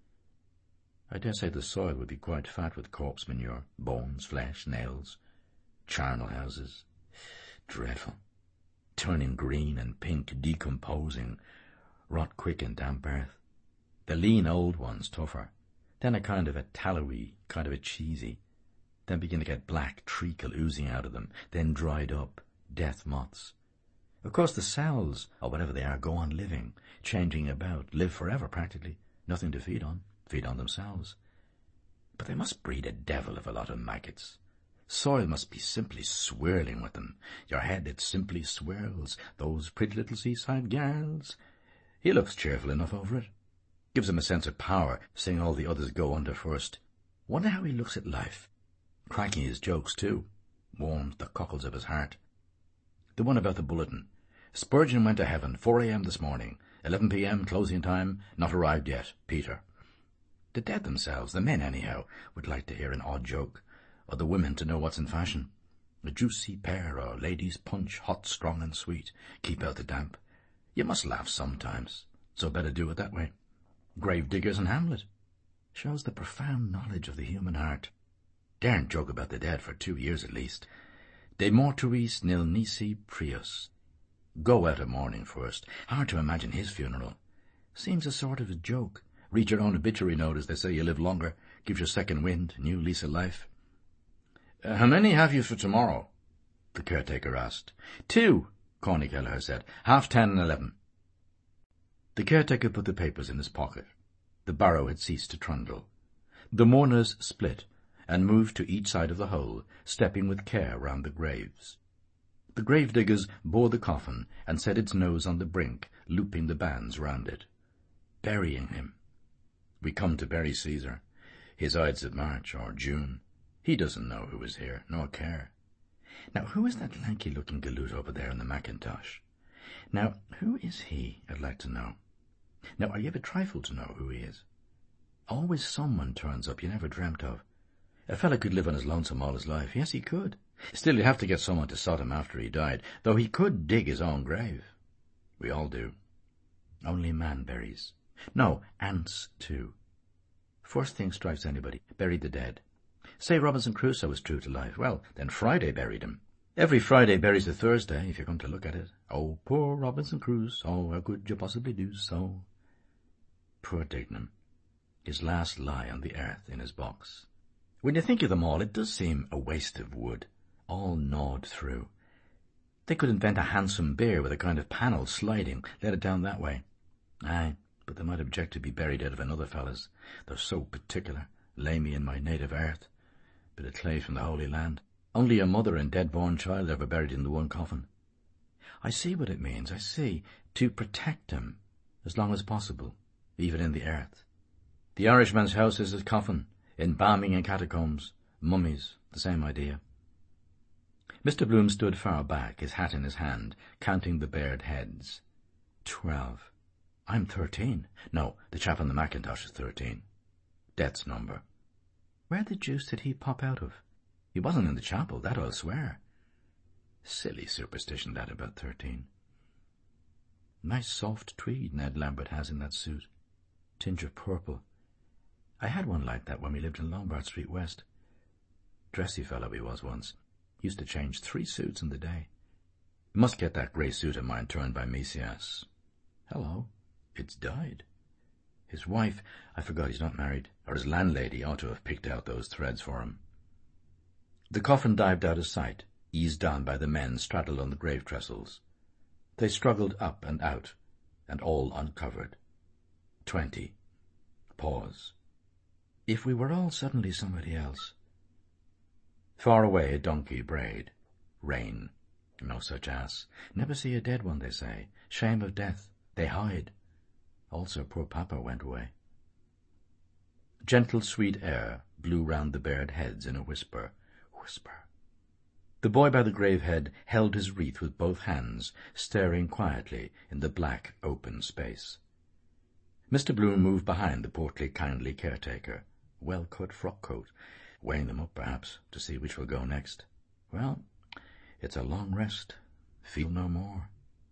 I dare say the soil would be quite fat with corpse manure, bones, flesh, nails, charnel houses. Dreadful. Turning green and pink, decomposing, rot quick in damp earth. The lean old ones tougher, then a kind of a tallowy, kind of a cheesy, then begin to get black treacle oozing out of them, then dried up, death moths. Of course the cells, or whatever they are, go on living, changing about, live forever practically, nothing to feed on, feed on themselves. But they must breed a devil of a lot of maggots. Soil must be simply swirling with them. Your head, it simply swirls. Those pretty little seaside girls. He looks cheerful enough over it. Gives him a sense of power, seeing all the others go under first. Wonder how he looks at life. Cracking his jokes, too. Warms the cockles of his heart. The one about the bulletin. Spurgeon went to heaven, four a.m. this morning. eleven p.m. closing time, not arrived yet. Peter. The dead themselves, the men anyhow, would like to hear an odd joke, or the women to know what's in fashion. A juicy pear or ladies' punch, hot, strong and sweet. Keep out the damp. You must laugh sometimes, so better do it that way. Grave diggers and Hamlet. Shows the profound knowledge of the human heart. Daren't joke about the dead for two years at least. De mortuis nil nisi prius. Go out of mourning first. Hard to imagine his funeral. Seems a sort of a joke. Read your own obituary note, as they say you live longer, gives you second wind, new lease of life. Uh, how many have you for tomorrow? The caretaker asked. Two, Corny Kelleher said. Half ten and eleven. The caretaker put the papers in his pocket. The barrow had ceased to trundle. The mourners split and moved to each side of the hole, stepping with care round the graves. The grave-diggers bore the coffin and set its nose on the brink, looping the bands round it. Burying him. We come to bury Caesar. His Ides of March or June. He doesn't know who is here, nor care. Now, who is that lanky-looking galoot over there in the mackintosh? Now, who is he, I'd like to know. Now, are you ever trifled to know who he is? Always someone turns up you never dreamt of. A fellow could live on his lonesome all his life. Yes, he could. Still, you'd have to get someone to sod him after he died, though he could dig his own grave. We all do. Only man buries. No, ants too. First thing strikes anybody, bury the dead. Say Robinson Crusoe was true to life. Well, then Friday buried him. Every Friday buries a Thursday, if you're going to look at it. Oh, poor Robinson Crusoe, how could you possibly do so? Poor Dignam. His last lie on the earth in his box. When you think of them all, it does seem a waste of wood, all gnawed through. They could invent a handsome bier with a kind of panel sliding, let it down that way. Aye, but they might object to be buried out of another fellow's. They're so particular. Lay me in my native earth. Bit of clay from the Holy Land. Only a mother and dead-born child ever buried in the one coffin. I see what it means, I see. To protect him, as long as possible, even in the earth. The Irishman's house is his coffin, embalming in catacombs, mummies, the same idea. Mister Bloom stood far back, his hat in his hand, counting the bared heads. Twelve. I'm thirteen. No, the chap on the mackintosh is thirteen. Death's number. Where the deuce did he pop out of? He wasn't in the chapel, that I'll swear. Silly superstition, that, about thirteen. Nice soft tweed Ned Lambert has in that suit. Tinge of purple. I had one like that when we lived in Lombard Street West. Dressy fellow he was once. Used to change three suits in the day. Must get that grey suit of mine turned by Mesias. Hello, it's died. His wife, I forgot he's not married, or his landlady ought to have picked out those threads for him. The coffin dived out of sight, eased down by the men straddled on the grave trestles. They struggled up and out, and all uncovered. Twenty. Pause. If we were all suddenly somebody else. Far away a donkey brayed. Rain. No such ass. Never see a dead one, they say. Shame of death. They hide. Also poor Papa went away. Gentle sweet air blew round the bared heads in a whisper. Whisper. The boy by the grave head held his wreath with both hands, staring quietly in the black open space. Mister Bloom moved behind the portly, kindly caretaker. Well-cut frock-coat, weighing them up, perhaps, to see which will go next. Well, it's a long rest. Feel no more.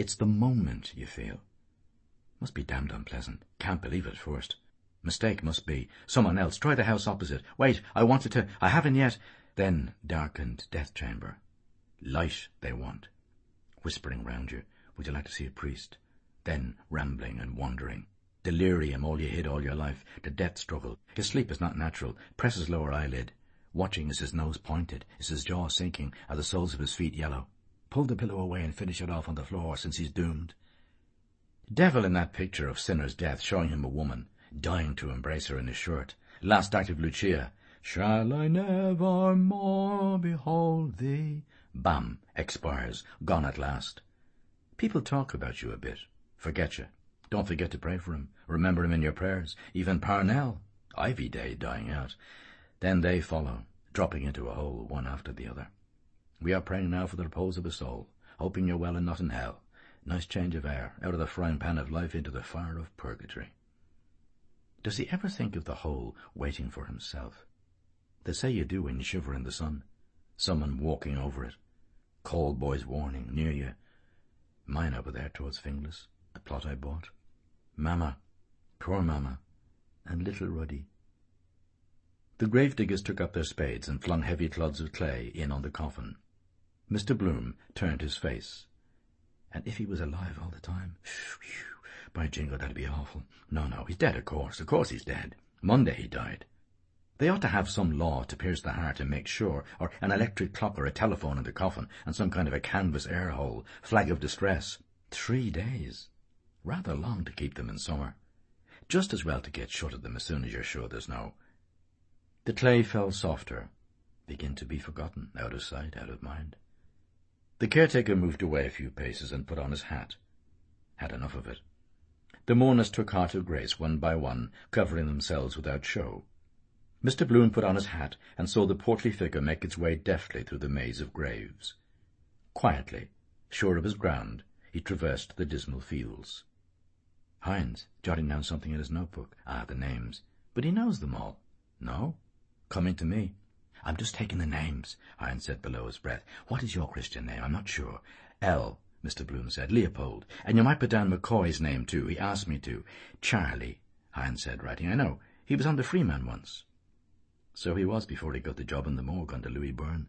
It's the moment you feel. Must be damned unpleasant. Can't believe it at first. Mistake must be. Someone else. Try the house opposite. Wait, I wanted to. I haven't yet. Then darkened death chamber. Light they want. Whispering round you. Would you like to see a priest? Then rambling and wandering. Delirium, all you hid all your life. The death struggle. His sleep is not natural. Presses lower eyelid. Watching is his nose pointed. Is his jaw sinking? Are the soles of his feet yellow? Pull the pillow away and finish it off on the floor, since he's doomed. Devil in that picture of sinner's death, showing him a woman, dying to embrace her in his shirt. Last act of Lucia. Shall I never more behold thee? Bam, expires, gone at last. People talk about you a bit, forget you. Don't forget to pray for him. Remember him in your prayers. Even Parnell, Ivy Day dying out. Then they follow, dropping into a hole, one after the other. We are praying now for the repose of his soul, hoping you're well and not in hell. Nice change of air, out of the frying pan of life into the fire of purgatory. Does he ever think of the hole waiting for himself? They say you do when you shiver in the sun. Someone walking over it. Cold boy's warning, near you. Mine over there towards Finglas, the plot I bought. Mama, poor Mama, and little Ruddy. The gravediggers took up their spades and flung heavy clods of clay in on the coffin. Mister Bloom turned his face. And if he was alive all the time? Phew, by jingo, that'd be awful. No, no, he's dead, of course. Of course he's dead. Monday he died. They ought to have some law to pierce the heart and make sure, or an electric clock or a telephone in the coffin, and some kind of a canvas air hole, flag of distress. Three days. Rather long to keep them in summer. Just as well to get shut of them as soon as you're sure there's no. The clay fell softer, begin to be forgotten, out of sight, out of mind. The caretaker moved away a few paces and put on his hat. Had enough of it. The mourners took heart of grace one by one, covering themselves without show. Mister Bloom put on his hat and saw the portly figure make its way deftly through the maze of graves. Quietly, sure of his ground, he traversed the dismal fields. Hines, jotting down something in his notebook. Ah, the names. But he knows them all. No? Coming to me. I'm just taking the names, Hines said below his breath. What is your Christian name? I'm not sure. L, Mister Bloom said. Leopold. And you might put down McCoy's name, too. He asked me to. Charlie, Hines said, writing. I know. He was on the Freeman once. So he was before he got the job in the morgue under Louis Byrne.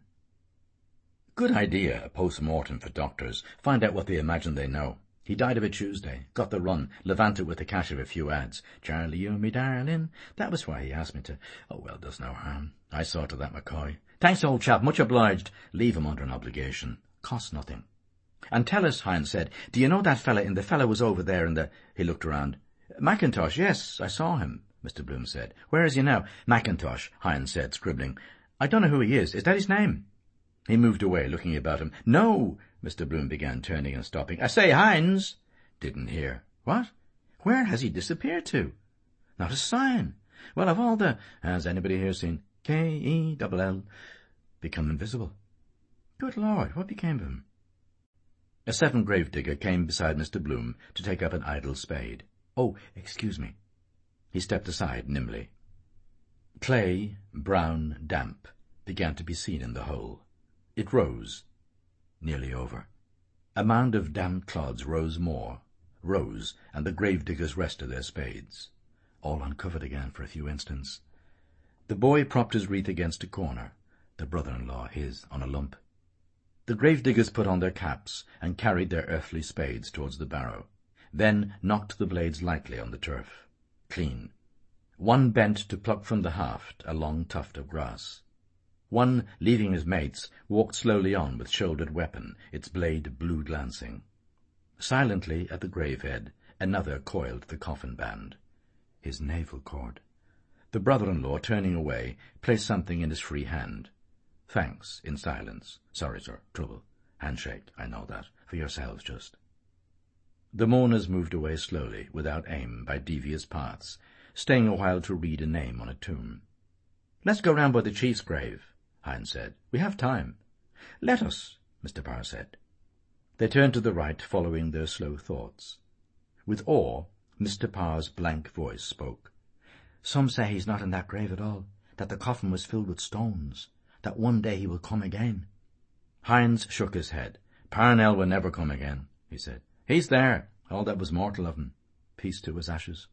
Good idea, a post-mortem for doctors. Find out what they imagine they know. He died of it Tuesday. Got the run. Levanted with the cash of a few ads. Charlie, you me darling. That was why he asked me to. Oh, well, does no harm. I saw to that, McCoy. Thanks, old chap. Much obliged. Leave him under an obligation. Costs nothing. And tell us, Hines said, do you know that fella in the fella was over there in the... He looked around. Mackintosh, yes, I saw him, Mister Bloom said. Where is he now? Mackintosh, Hines said, scribbling. I don't know who he is. Is that his name? He moved away, looking about him. No, Mister Bloom began, turning and stopping. I say, Hines! Didn't hear. What? Where has he disappeared to? Not a sign. Well, of all the... Has anybody here seen K E L L become invisible? Good Lord, what became of him? A seventh gravedigger came beside Mister Bloom to take up an idle spade. Oh, excuse me. He stepped aside nimbly. Clay, brown, damp, began to be seen in the hole. It rose, nearly over. A mound of damp clods rose more, rose, and the gravediggers rested their spades. All uncovered again for a few instants. The boy propped his wreath against a corner, the brother-in-law his on a lump. The gravediggers put on their caps and carried their earthly spades towards the barrow, then knocked the blades lightly on the turf. Clean. One bent to pluck from the haft a long tuft of grass. One, leaving his mates, walked slowly on with shouldered weapon, its blade blue-glancing. Silently at the grave-head, another coiled the coffin-band. His navel cord. The brother-in-law, turning away, placed something in his free hand. Thanks, in silence. Sorry, sir. Trouble. Handshake, I know that. For yourselves, just. The mourners moved away slowly, without aim, by devious paths, staying a while to read a name on a tomb. Let's go round by the chief's grave, Hines said. We have time. Let us, Mister Parr said. They turned to the right, following their slow thoughts. With awe, Mister Parr's blank voice spoke. Some say he's not in that grave at all, that the coffin was filled with stones, that one day he will come again. Hines shook his head. Parnell will never come again, he said. He's there, all that was mortal of him. Peace to his ashes.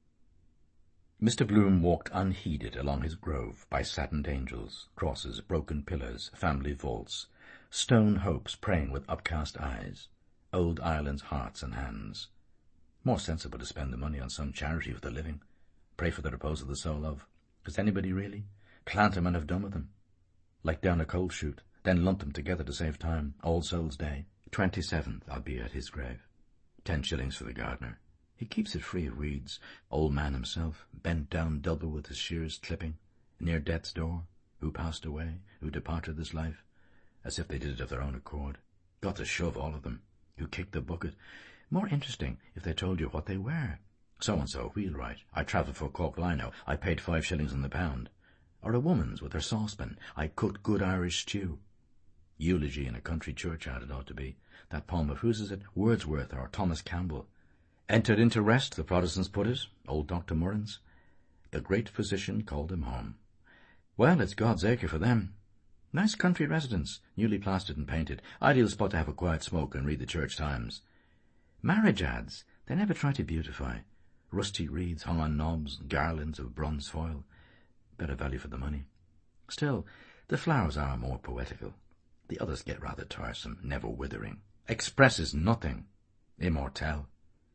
Mister Bloom walked unheeded along his grove by saddened angels, crosses, broken pillars, family vaults, stone hopes praying with upcast eyes, old Ireland's hearts and hands. More sensible to spend the money on some charity for the living, pray for the repose of the soul of. Does anybody really? Plant 'em and have done with them. Like down a coal chute, then lump them together to save time. All Souls' Day. Twenty-seventh, I'll be at his grave. Ten shillings for the gardener. He keeps it free of weeds. Old man himself, bent down double with his shears clipping, near death's door, who passed away, who departed this life, as if they did it of their own accord. Got the shove, all of them, who kicked the bucket. More interesting if they told you what they were. So-and-so, wheelwright. I travelled for Cork Lino. I paid five shillings in the pound. Or a woman's with her saucepan. I cooked good Irish stew. Eulogy in a country churchyard it ought to be. That poem of whose is it? Wordsworth or Thomas Campbell. Entered into rest, the Protestants put it, old Doctor Murren's. The great physician called him home. Well, it's God's acre for them. Nice country residence, newly plastered and painted. Ideal spot to have a quiet smoke and read the Church Times. Marriage ads, they never try to beautify. Rusty wreaths hung on knobs, garlands of bronze foil. Better value for the money. Still, the flowers are more poetical. The others get rather tiresome, never withering. Expresses nothing. Immortelle.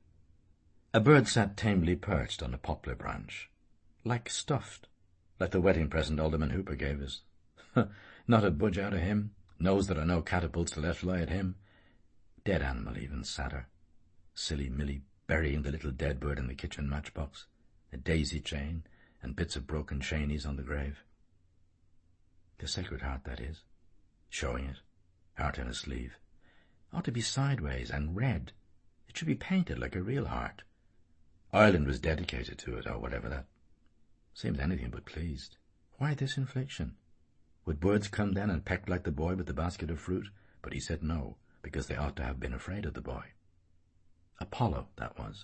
A bird sat tamely perched on a poplar branch. Like stuffed. Like the wedding present Alderman Hooper gave us. Not a budge out of him. Knows there are no catapults to let fly at him. Dead animal even sadder. Silly Millie burying the little dead bird in the kitchen matchbox. A daisy chain and bits of broken chenies on the grave. The Sacred Heart, that is. Showing it. Heart in a sleeve. Ought to be sideways and red. It should be painted like a real heart. Ireland was dedicated to it, or whatever that. Seems anything but pleased. Why this infliction? Would birds come then and peck like the boy with the basket of fruit? But he said no, because they ought to have been afraid of the boy. Apollo, that was.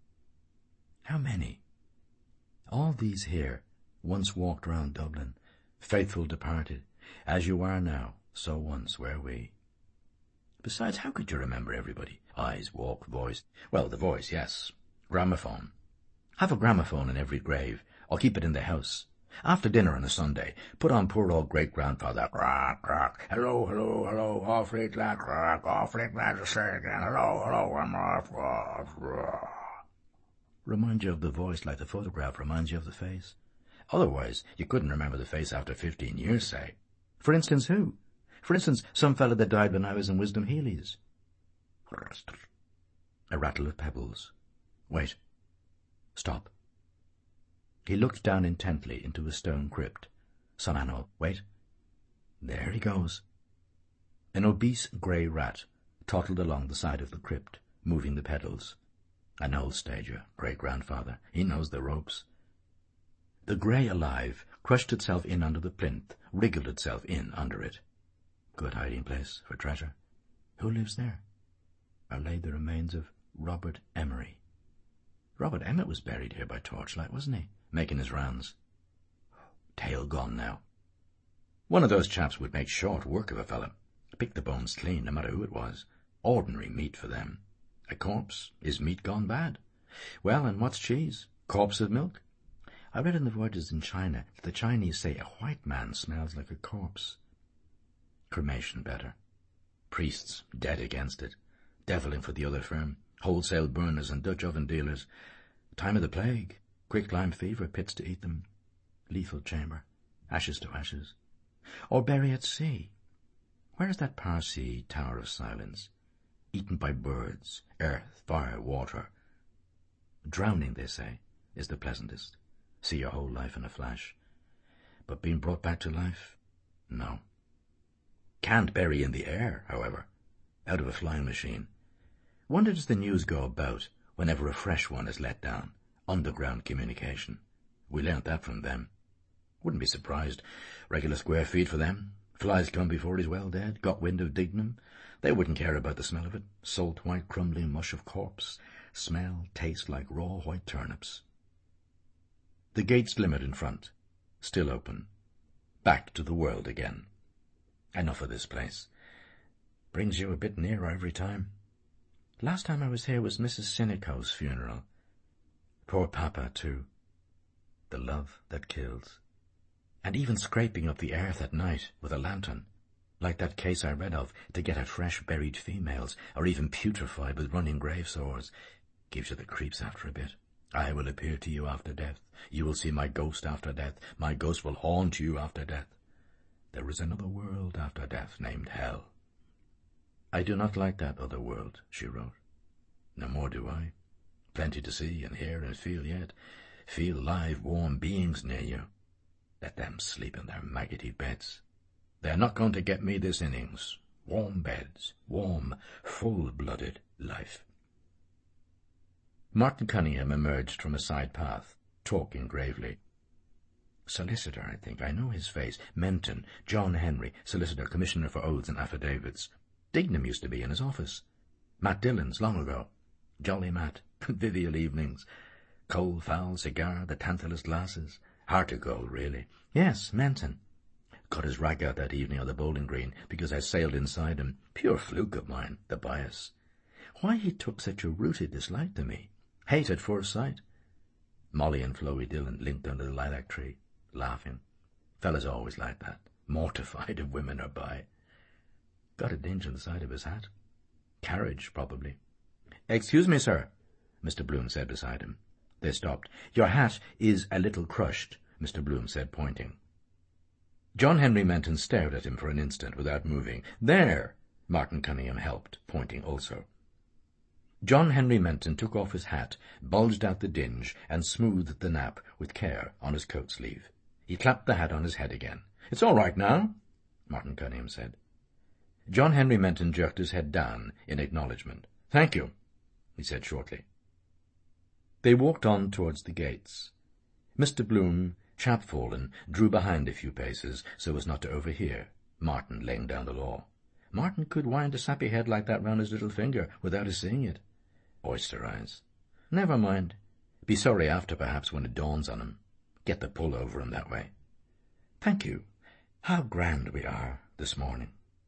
How many? All these here once walked round Dublin, faithful departed. As you are now, so once were we. Besides, how could you remember everybody? Eyes, walk, voice. Well, the voice, yes. Gramophone. Have a gramophone in every grave, or keep it in the house. After dinner on a Sunday, put on poor old great-grandfather. Crack, crack. Hello, hello, hello. Awfully glad, crack. Awfully glad to say again. Hello, hello, I'm off. Remind you of the voice like the photograph reminds you of the face. Otherwise, you couldn't remember the face after fifteen years, say. For instance, who? For instance, some fella that died when I was in Wisdom Healy's. A rattle of pebbles. Wait. Stop. He looked down intently into a stone crypt. Some animal. Wait. There he goes. An obese grey rat tottled along the side of the crypt, moving the pedals. An old stager, great-grandfather. He knows the ropes. The grey alive crushed itself in under the plinth, wriggled itself in under it. Good hiding place for treasure. Who lives there? Are laid the remains of Robert Emery. Robert Emmett was buried here by torchlight, wasn't he? Making his rounds. Tail gone now. One of those chaps would make short work of a fellow. Pick the bones clean, no matter who it was. Ordinary meat for them. A corpse is meat gone bad. Well, and what's cheese? Corpse of milk? I read in the Voyages in China that the Chinese say a white man smells like a corpse. Cremation better. Priests dead against it. Deviling for the other firm. Wholesale burners and Dutch oven dealers. Time of the plague. Quicklime fever, pits to eat them. Lethal chamber. Ashes to ashes. Or bury at sea. Where is that Parsi Tower of Silence? Eaten by birds, earth, fire, water. Drowning, they say, is the pleasantest. See your whole life in a flash. But being brought back to life? No. Can't bury in the air, however. Out of a flying machine. Wonder does the news go about whenever a fresh one is let down? Underground communication. We learnt that from them. Wouldn't be surprised. Regular square feet for them. Flies come before he's well dead. Got wind of Dignam. They wouldn't care about the smell of it. Salt, white, crumbling mush of corpse. Smell, taste like raw white turnips. The gates glimmered in front. Still open. Back to the world again. Enough of this place. Brings you a bit nearer every time. Last time I was here was Missus Sinico's funeral. Poor Papa, too. The love that kills. And even scraping up the earth at night with a lantern, like that case I read of, to get at fresh buried females, or even putrefied with running grave sores, gives you the creeps after a bit. I will appear to you after death. You will see my ghost after death. My ghost will haunt you after death. There is another world after death named hell. I do not like that other world, she wrote. No more do I. Plenty to see and hear and feel yet. Feel live, warm beings near you. Let them sleep in their maggoty beds. They are not going to get me this innings. Warm beds, warm, full-blooded life. Martin Cunningham emerged from a side path, talking gravely. Solicitor, I think. I know his face. Menton, John Henry, Solicitor, Commissioner for Oaths and Affidavits. Dignam used to be in his office. Matt Dillon's long ago. Jolly Matt. Convivial evenings. Cold fowl, cigar, the Tantalus glasses. Hard to go, really. Yes, Menton. Got his rag out that evening on the bowling green because I sailed inside him. Pure fluke of mine, the bias. Why he took such a rooted dislike to me. Hate at first sight. Molly and Chloe Dillon linked under the lilac tree, laughing. Fellas always like that, mortified if women are by. Got a dinge on the side of his hat. Carriage, probably. Excuse me, sir, Mister Bloom said beside him. They stopped. Your hat is a little crushed, Mister Bloom said, pointing. John Henry Menton stared at him for an instant without moving. There, Martin Cunningham helped, pointing also. John Henry Menton took off his hat, bulged out the dinge, and smoothed the nap with care on his coat sleeve. He clapped the hat on his head again. It's all right now, Martin Cunningham said. John Henry Menton jerked his head down in acknowledgment. Thank you, he said shortly. They walked on towards the gates. Mister Bloom, chapfallen, drew behind a few paces so as not to overhear, Martin laying down the law. Martin could wind a sappy head like that round his little finger without his seeing it. Oyster eyes. Never mind. Be sorry after, perhaps, when it dawns on him. Get the pull over him that way. Thank you. How grand we are this morning.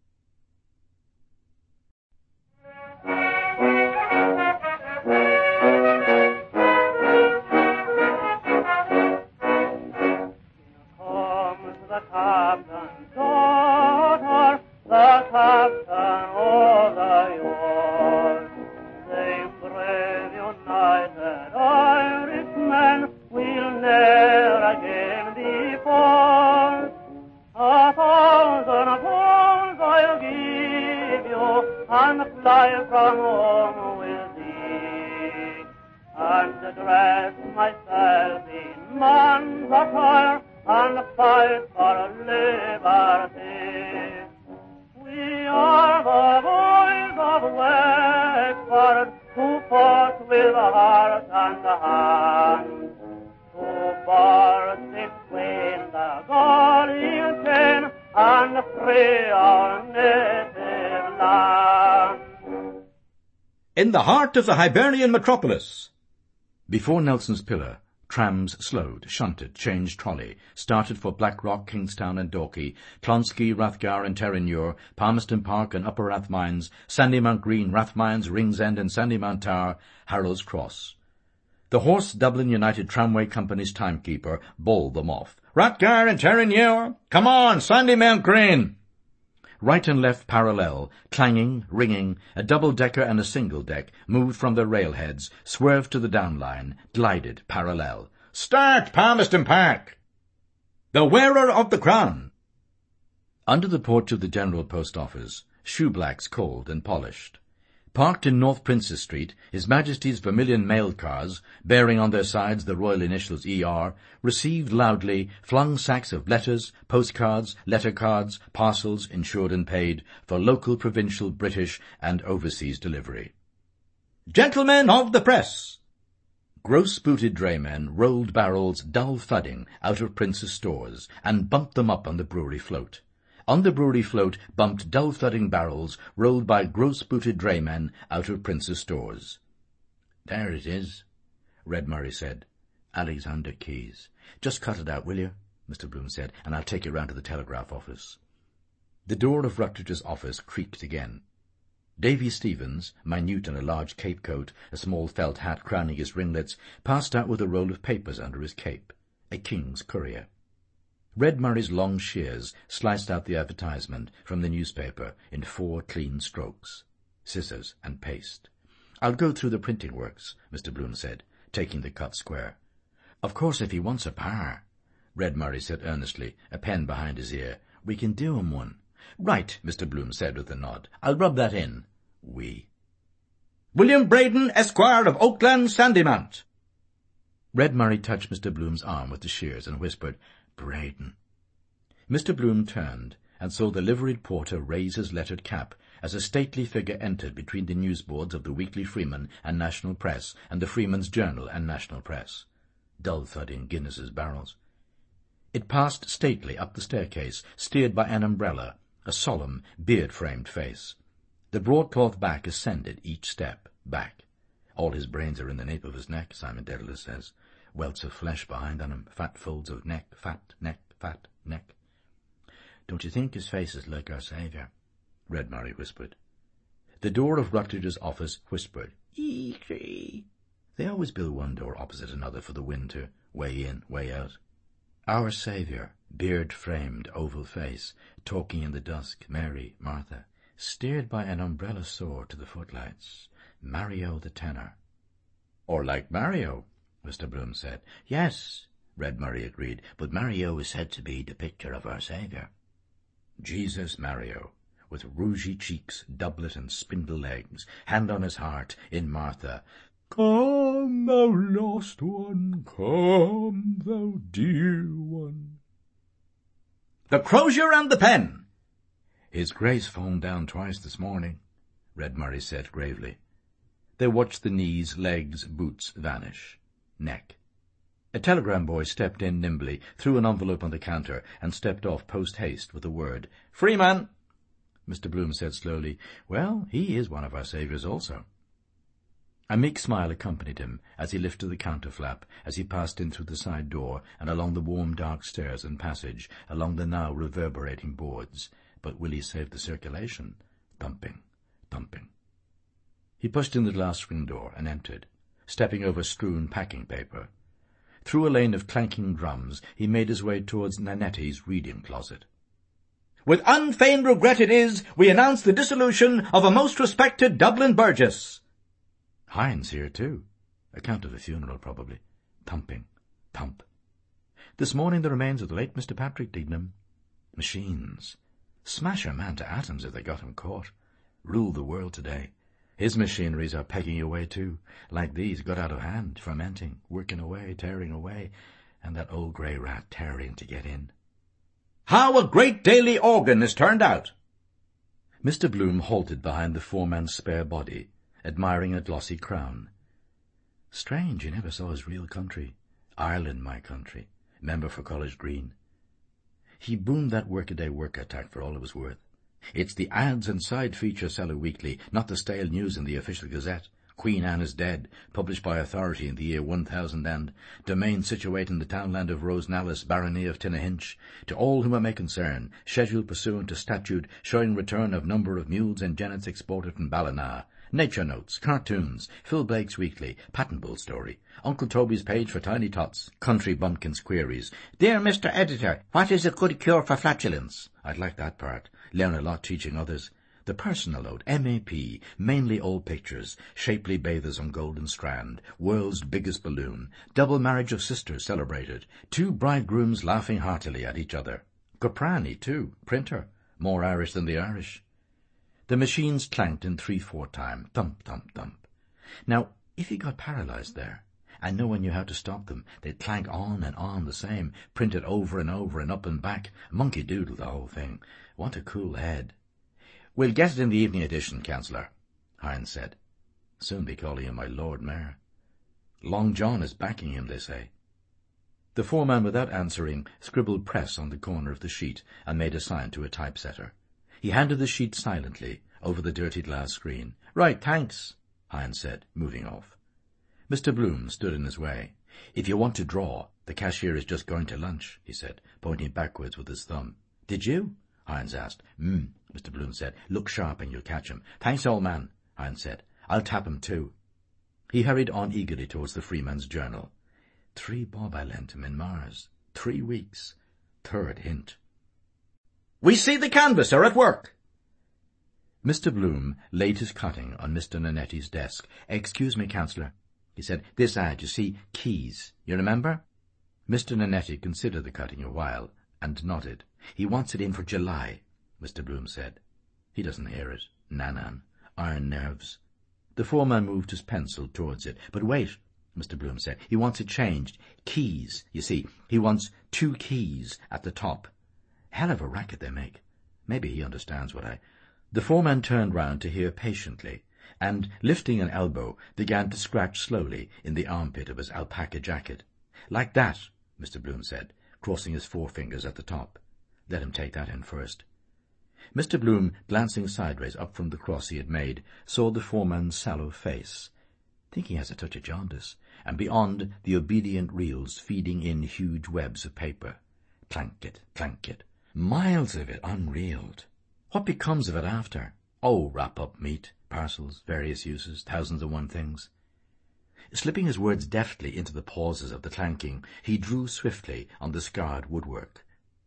In the heart of the Hibernian metropolis. Before Nelson's Pillar, trams slowed, shunted, changed trolley, started for Blackrock, Kingstown and Dorky, Clonskeagh, Rathgar and Terranure, Palmerston Park and Upper Rathmines, Sandymount Green, Rathmines, Ringsend and Sandymount Tower, Harold's Cross. The hoarse Dublin United Tramway Company's timekeeper bawled them off. Rathgar and Terranure, come on, Sandymount Green! Right and left parallel, clanging, ringing, a double-decker and a single-deck, moved from their railheads, swerved to the down line, glided parallel. Start, Palmerston Park! The wearer of the crown! Under the porch of the General Post Office, shoeblacks called and polished. Parked in North Princes Street, His Majesty's Vermilion mail cars, bearing on their sides the royal initials E R, received loudly flung sacks of letters, postcards, letter cards, parcels, insured and paid, for local, provincial, British and overseas delivery. Gentlemen of the press! Gross-booted draymen rolled barrels dull thudding out of Prince's stores and bumped them up on the brewery float. On the brewery float bumped dull-thudding barrels rolled by gross-booted draymen out of Prince's stores. There it is, Red Murray said. Alexander Keys. Just cut it out, will you? Mister Bloom said, and I'll take you round to the telegraph office. The door of Rutledge's office creaked again. Davy Stevens, minute in a large cape coat, a small felt hat crowning his ringlets, passed out with a roll of papers under his cape. A King's Courier. Red Murray's long shears sliced out the advertisement from the newspaper in four clean strokes. Scissors and paste. "I'll go through the printing works," Mister Bloom said, taking the cut square. "Of course, if he wants a par," Red Murray said earnestly, a pen behind his ear, "we can do him one." "Right," Mister Bloom said with a nod. "I'll rub that in." We. "William Braden, Esquire of Oakland, Sandymount." Red Murray touched Mister Bloom's arm with the shears and whispered, "Braden." Mister Bloom turned and saw the liveried porter raise his lettered cap as a stately figure entered between the newsboards of the Weekly Freeman and National Press and the Freeman's Journal and National Press. Dull thudding Guinness's barrels. It passed stately up the staircase, steered by an umbrella, a solemn, beard-framed face. The broadcloth back ascended each step, back. All his brains are in the nape of his neck, Simon Dedalus says. Welts of flesh behind on him, fat folds of neck, fat neck, fat neck. "Don't you think his face is like our Saviour?" Red Murray whispered. The door of Rutledge's office whispered, "Eee-cree." They always build one door opposite another for the wind to way in, way out. Our Saviour, beard-framed, oval face, talking in the dusk, Mary, Martha, steered by an umbrella soar to the footlights. Mario the tenor. "Or like Mario," Mister Bloom said. "Yes," Red Murray agreed, "but Mario is said to be the picture of our Saviour." Jesus Mario, with rougy cheeks, doublet and spindle legs, hand on his heart, in Martha. "Come, thou lost one, come, thou dear one." "The Crozier and the pen." "His Grace phoned down twice this morning," Red Murray said gravely. They watched the knees, legs, boots vanish. Neck. A telegram boy stepped in nimbly, threw an envelope on the counter, and stepped off post-haste with the word, "Freeman." Mister Bloom said slowly, "Well, he is one of our saviours also." A meek smile accompanied him as he lifted the counter flap, as he passed in through the side door and along the warm dark stairs and passage, along the now reverberating boards. But will he save the circulation? Thumping, thumping. He pushed in the glass swing door and entered, stepping over strewn packing paper. Through a lane of clanking drums he made his way towards Nanetti's reading closet. "With unfeigned regret it is, we announce the dissolution of a most respected Dublin Burgess." Hines here, too. Account of a funeral, probably. Thumping, thump. "This morning the remains of the late Mister Patrick Dignam." Machines. Smash a man to atoms if they got him caught. Rule the world today. His machineries are pegging away, too. Like these, got out of hand, fermenting, working away, tearing away, and that old grey rat tearing to get in. "How a great daily organ is turned out!" Mister Bloom halted behind the foreman's spare body, admiring a glossy crown. Strange, you never saw his real country. Ireland, my country. Member for College Green. He boomed that workaday work attack for all it was worth. It's the ads and side feature seller weekly, not the stale news in the official Gazette. Queen Anne is dead, published by authority in the year one thousand and domain situate in the townland of Rosenallis, barony of Tinnahinch, to all whom it may concern, scheduled pursuant to statute showing return of number of mules and jennets exported from Ballina. Nature notes, cartoons, Phil Blake's Weekly, Patent Bull story, Uncle Toby's page for tiny tots, Country Bumpkin's queries. "Dear Mister Editor, what is a good cure for flatulence?" I'd like that part. Learn a lot teaching others. The personal note, M A P, mainly old pictures, shapely bathers on Golden Strand, world's biggest balloon, double marriage of sisters celebrated, two bridegrooms laughing heartily at each other. Coprani, too, printer, more Irish than the Irish. The machines clanked in three-four time, thump, thump, thump. Now, if you got paralyzed there, and no one knew how to stop them, they'd clank on and on the same, printed over and over and up and back, monkey doodle the whole thing. Want a cool head. "We'll get it in the evening edition, Councillor," Hines said. Soon be calling him my Lord Mayor. Long John is backing him, they say. The foreman, without answering, scribbled press on the corner of the sheet and made a sign to a typesetter. He handed the sheet silently over the dirty glass screen. "Right, thanks," Hines said, moving off. Mister Bloom stood in his way. "If you want to draw, the cashier is just going to lunch," he said, pointing backwards with his thumb. "Did you?" Hines asked. "Hmm, Mister Bloom said. "Look sharp and you'll catch him." "Thanks, old man," Irons said. "I'll tap him too." He hurried on eagerly towards the Freeman's Journal. Three bob I lent him in Mars. Three weeks. Third hint. "We see the canvasser at work." Mister Bloom laid his cutting on Mister Nanetti's desk. "Excuse me, Councillor," he said. "This ad, you see, keys. You remember?" Mister Nanetti considered the cutting a while and nodded. "He wants it in for July," Mister Bloom said. "He doesn't hear it. Nanan. Iron nerves." The foreman moved his pencil towards it. "But wait," Mister Bloom said. "He wants it changed. Keys, you see. He wants two keys at the top. Hell of a racket they make. Maybe he understands what I—" The foreman turned round to hear patiently, and, lifting an elbow, began to scratch slowly in the armpit of his alpaca jacket. "Like that," Mister Bloom said, crossing his forefingers at the top. "Let him take that in first." Mister Bloom, glancing sideways up from the cross he had made, saw the foreman's sallow face. "Think he has a touch of jaundice," and beyond the obedient reels feeding in huge webs of paper. Clank it, clank it. Miles of it unreeled. What becomes of it after? Oh, wrap-up meat, parcels, various uses, thousands and one things. Slipping his words deftly into the pauses of the clanking, he drew swiftly on the scarred woodwork.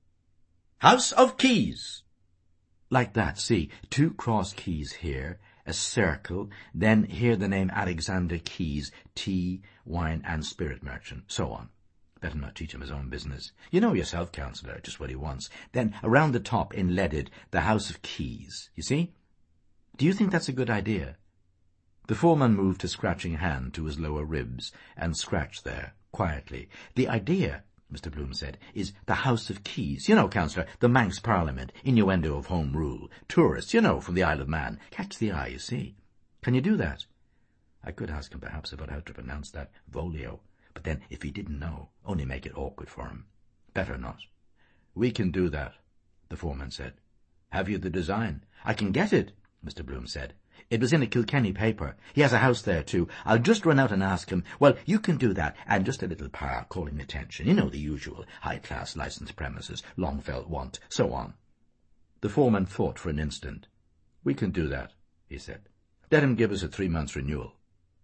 "House of Keys." Like that, see, two cross keys here, a circle, then here the name Alexander Keys, tea, wine and spirit merchant, so on. Better not teach him his own business. You know yourself, Councillor, just what he wants. Then, around the top, in leaded, the House of Keys. You see? Do you think that's a good idea? The foreman moved his scratching hand to his lower ribs and scratched there, quietly. "The idea," Mister Bloom said, "is the House of Keys. You know, Councillor, the Manx Parliament, innuendo of Home Rule. Tourists, you know, from the Isle of Man. Catch the eye, you see. Can you do that?" I could ask him perhaps about how to pronounce that Volio. But then, if he didn't know, only make it awkward for him. Better not. "We can do that," the foreman said. "Have you the design?" "I can get it," Mister Bloom said. "It was in a Kilkenny paper. He has a house there, too. I'll just run out and ask him. Well, you can do that, and just a little par calling attention. You know the usual. High-class licensed premises, long-felt want, so on." The foreman thought for an instant. "We can do that," he said. "Let him give us a three-months renewal."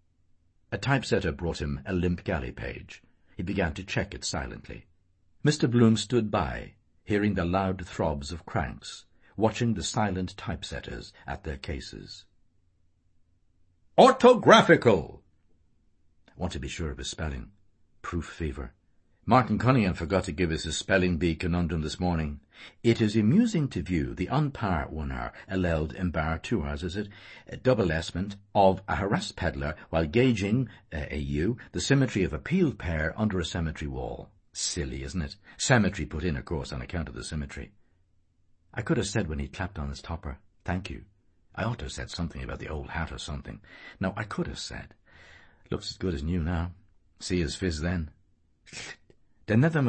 A typesetter brought him a limp galley page. He began to check it silently. Mister Bloom stood by, hearing the loud throbs of cranks, watching the silent typesetters at their cases. "Orthographical." Want to be sure of his spelling. Proof fever. Martin Cunningham forgot to give us his spelling bee conundrum this morning. It is amusing to view the unpar one-hour, allowed in bar two hours, is it, a double-essment of a harassed peddler while gauging, uh, a U, the symmetry of a peeled pear under a cemetery wall. Silly, isn't it? Cemetery put in, of course, on account of the symmetry. I could have said when he clapped on his topper, "Thank you." I ought to have said something about the old hat or something. No, I could have said. Looks as good as new now. See his fizz then. They never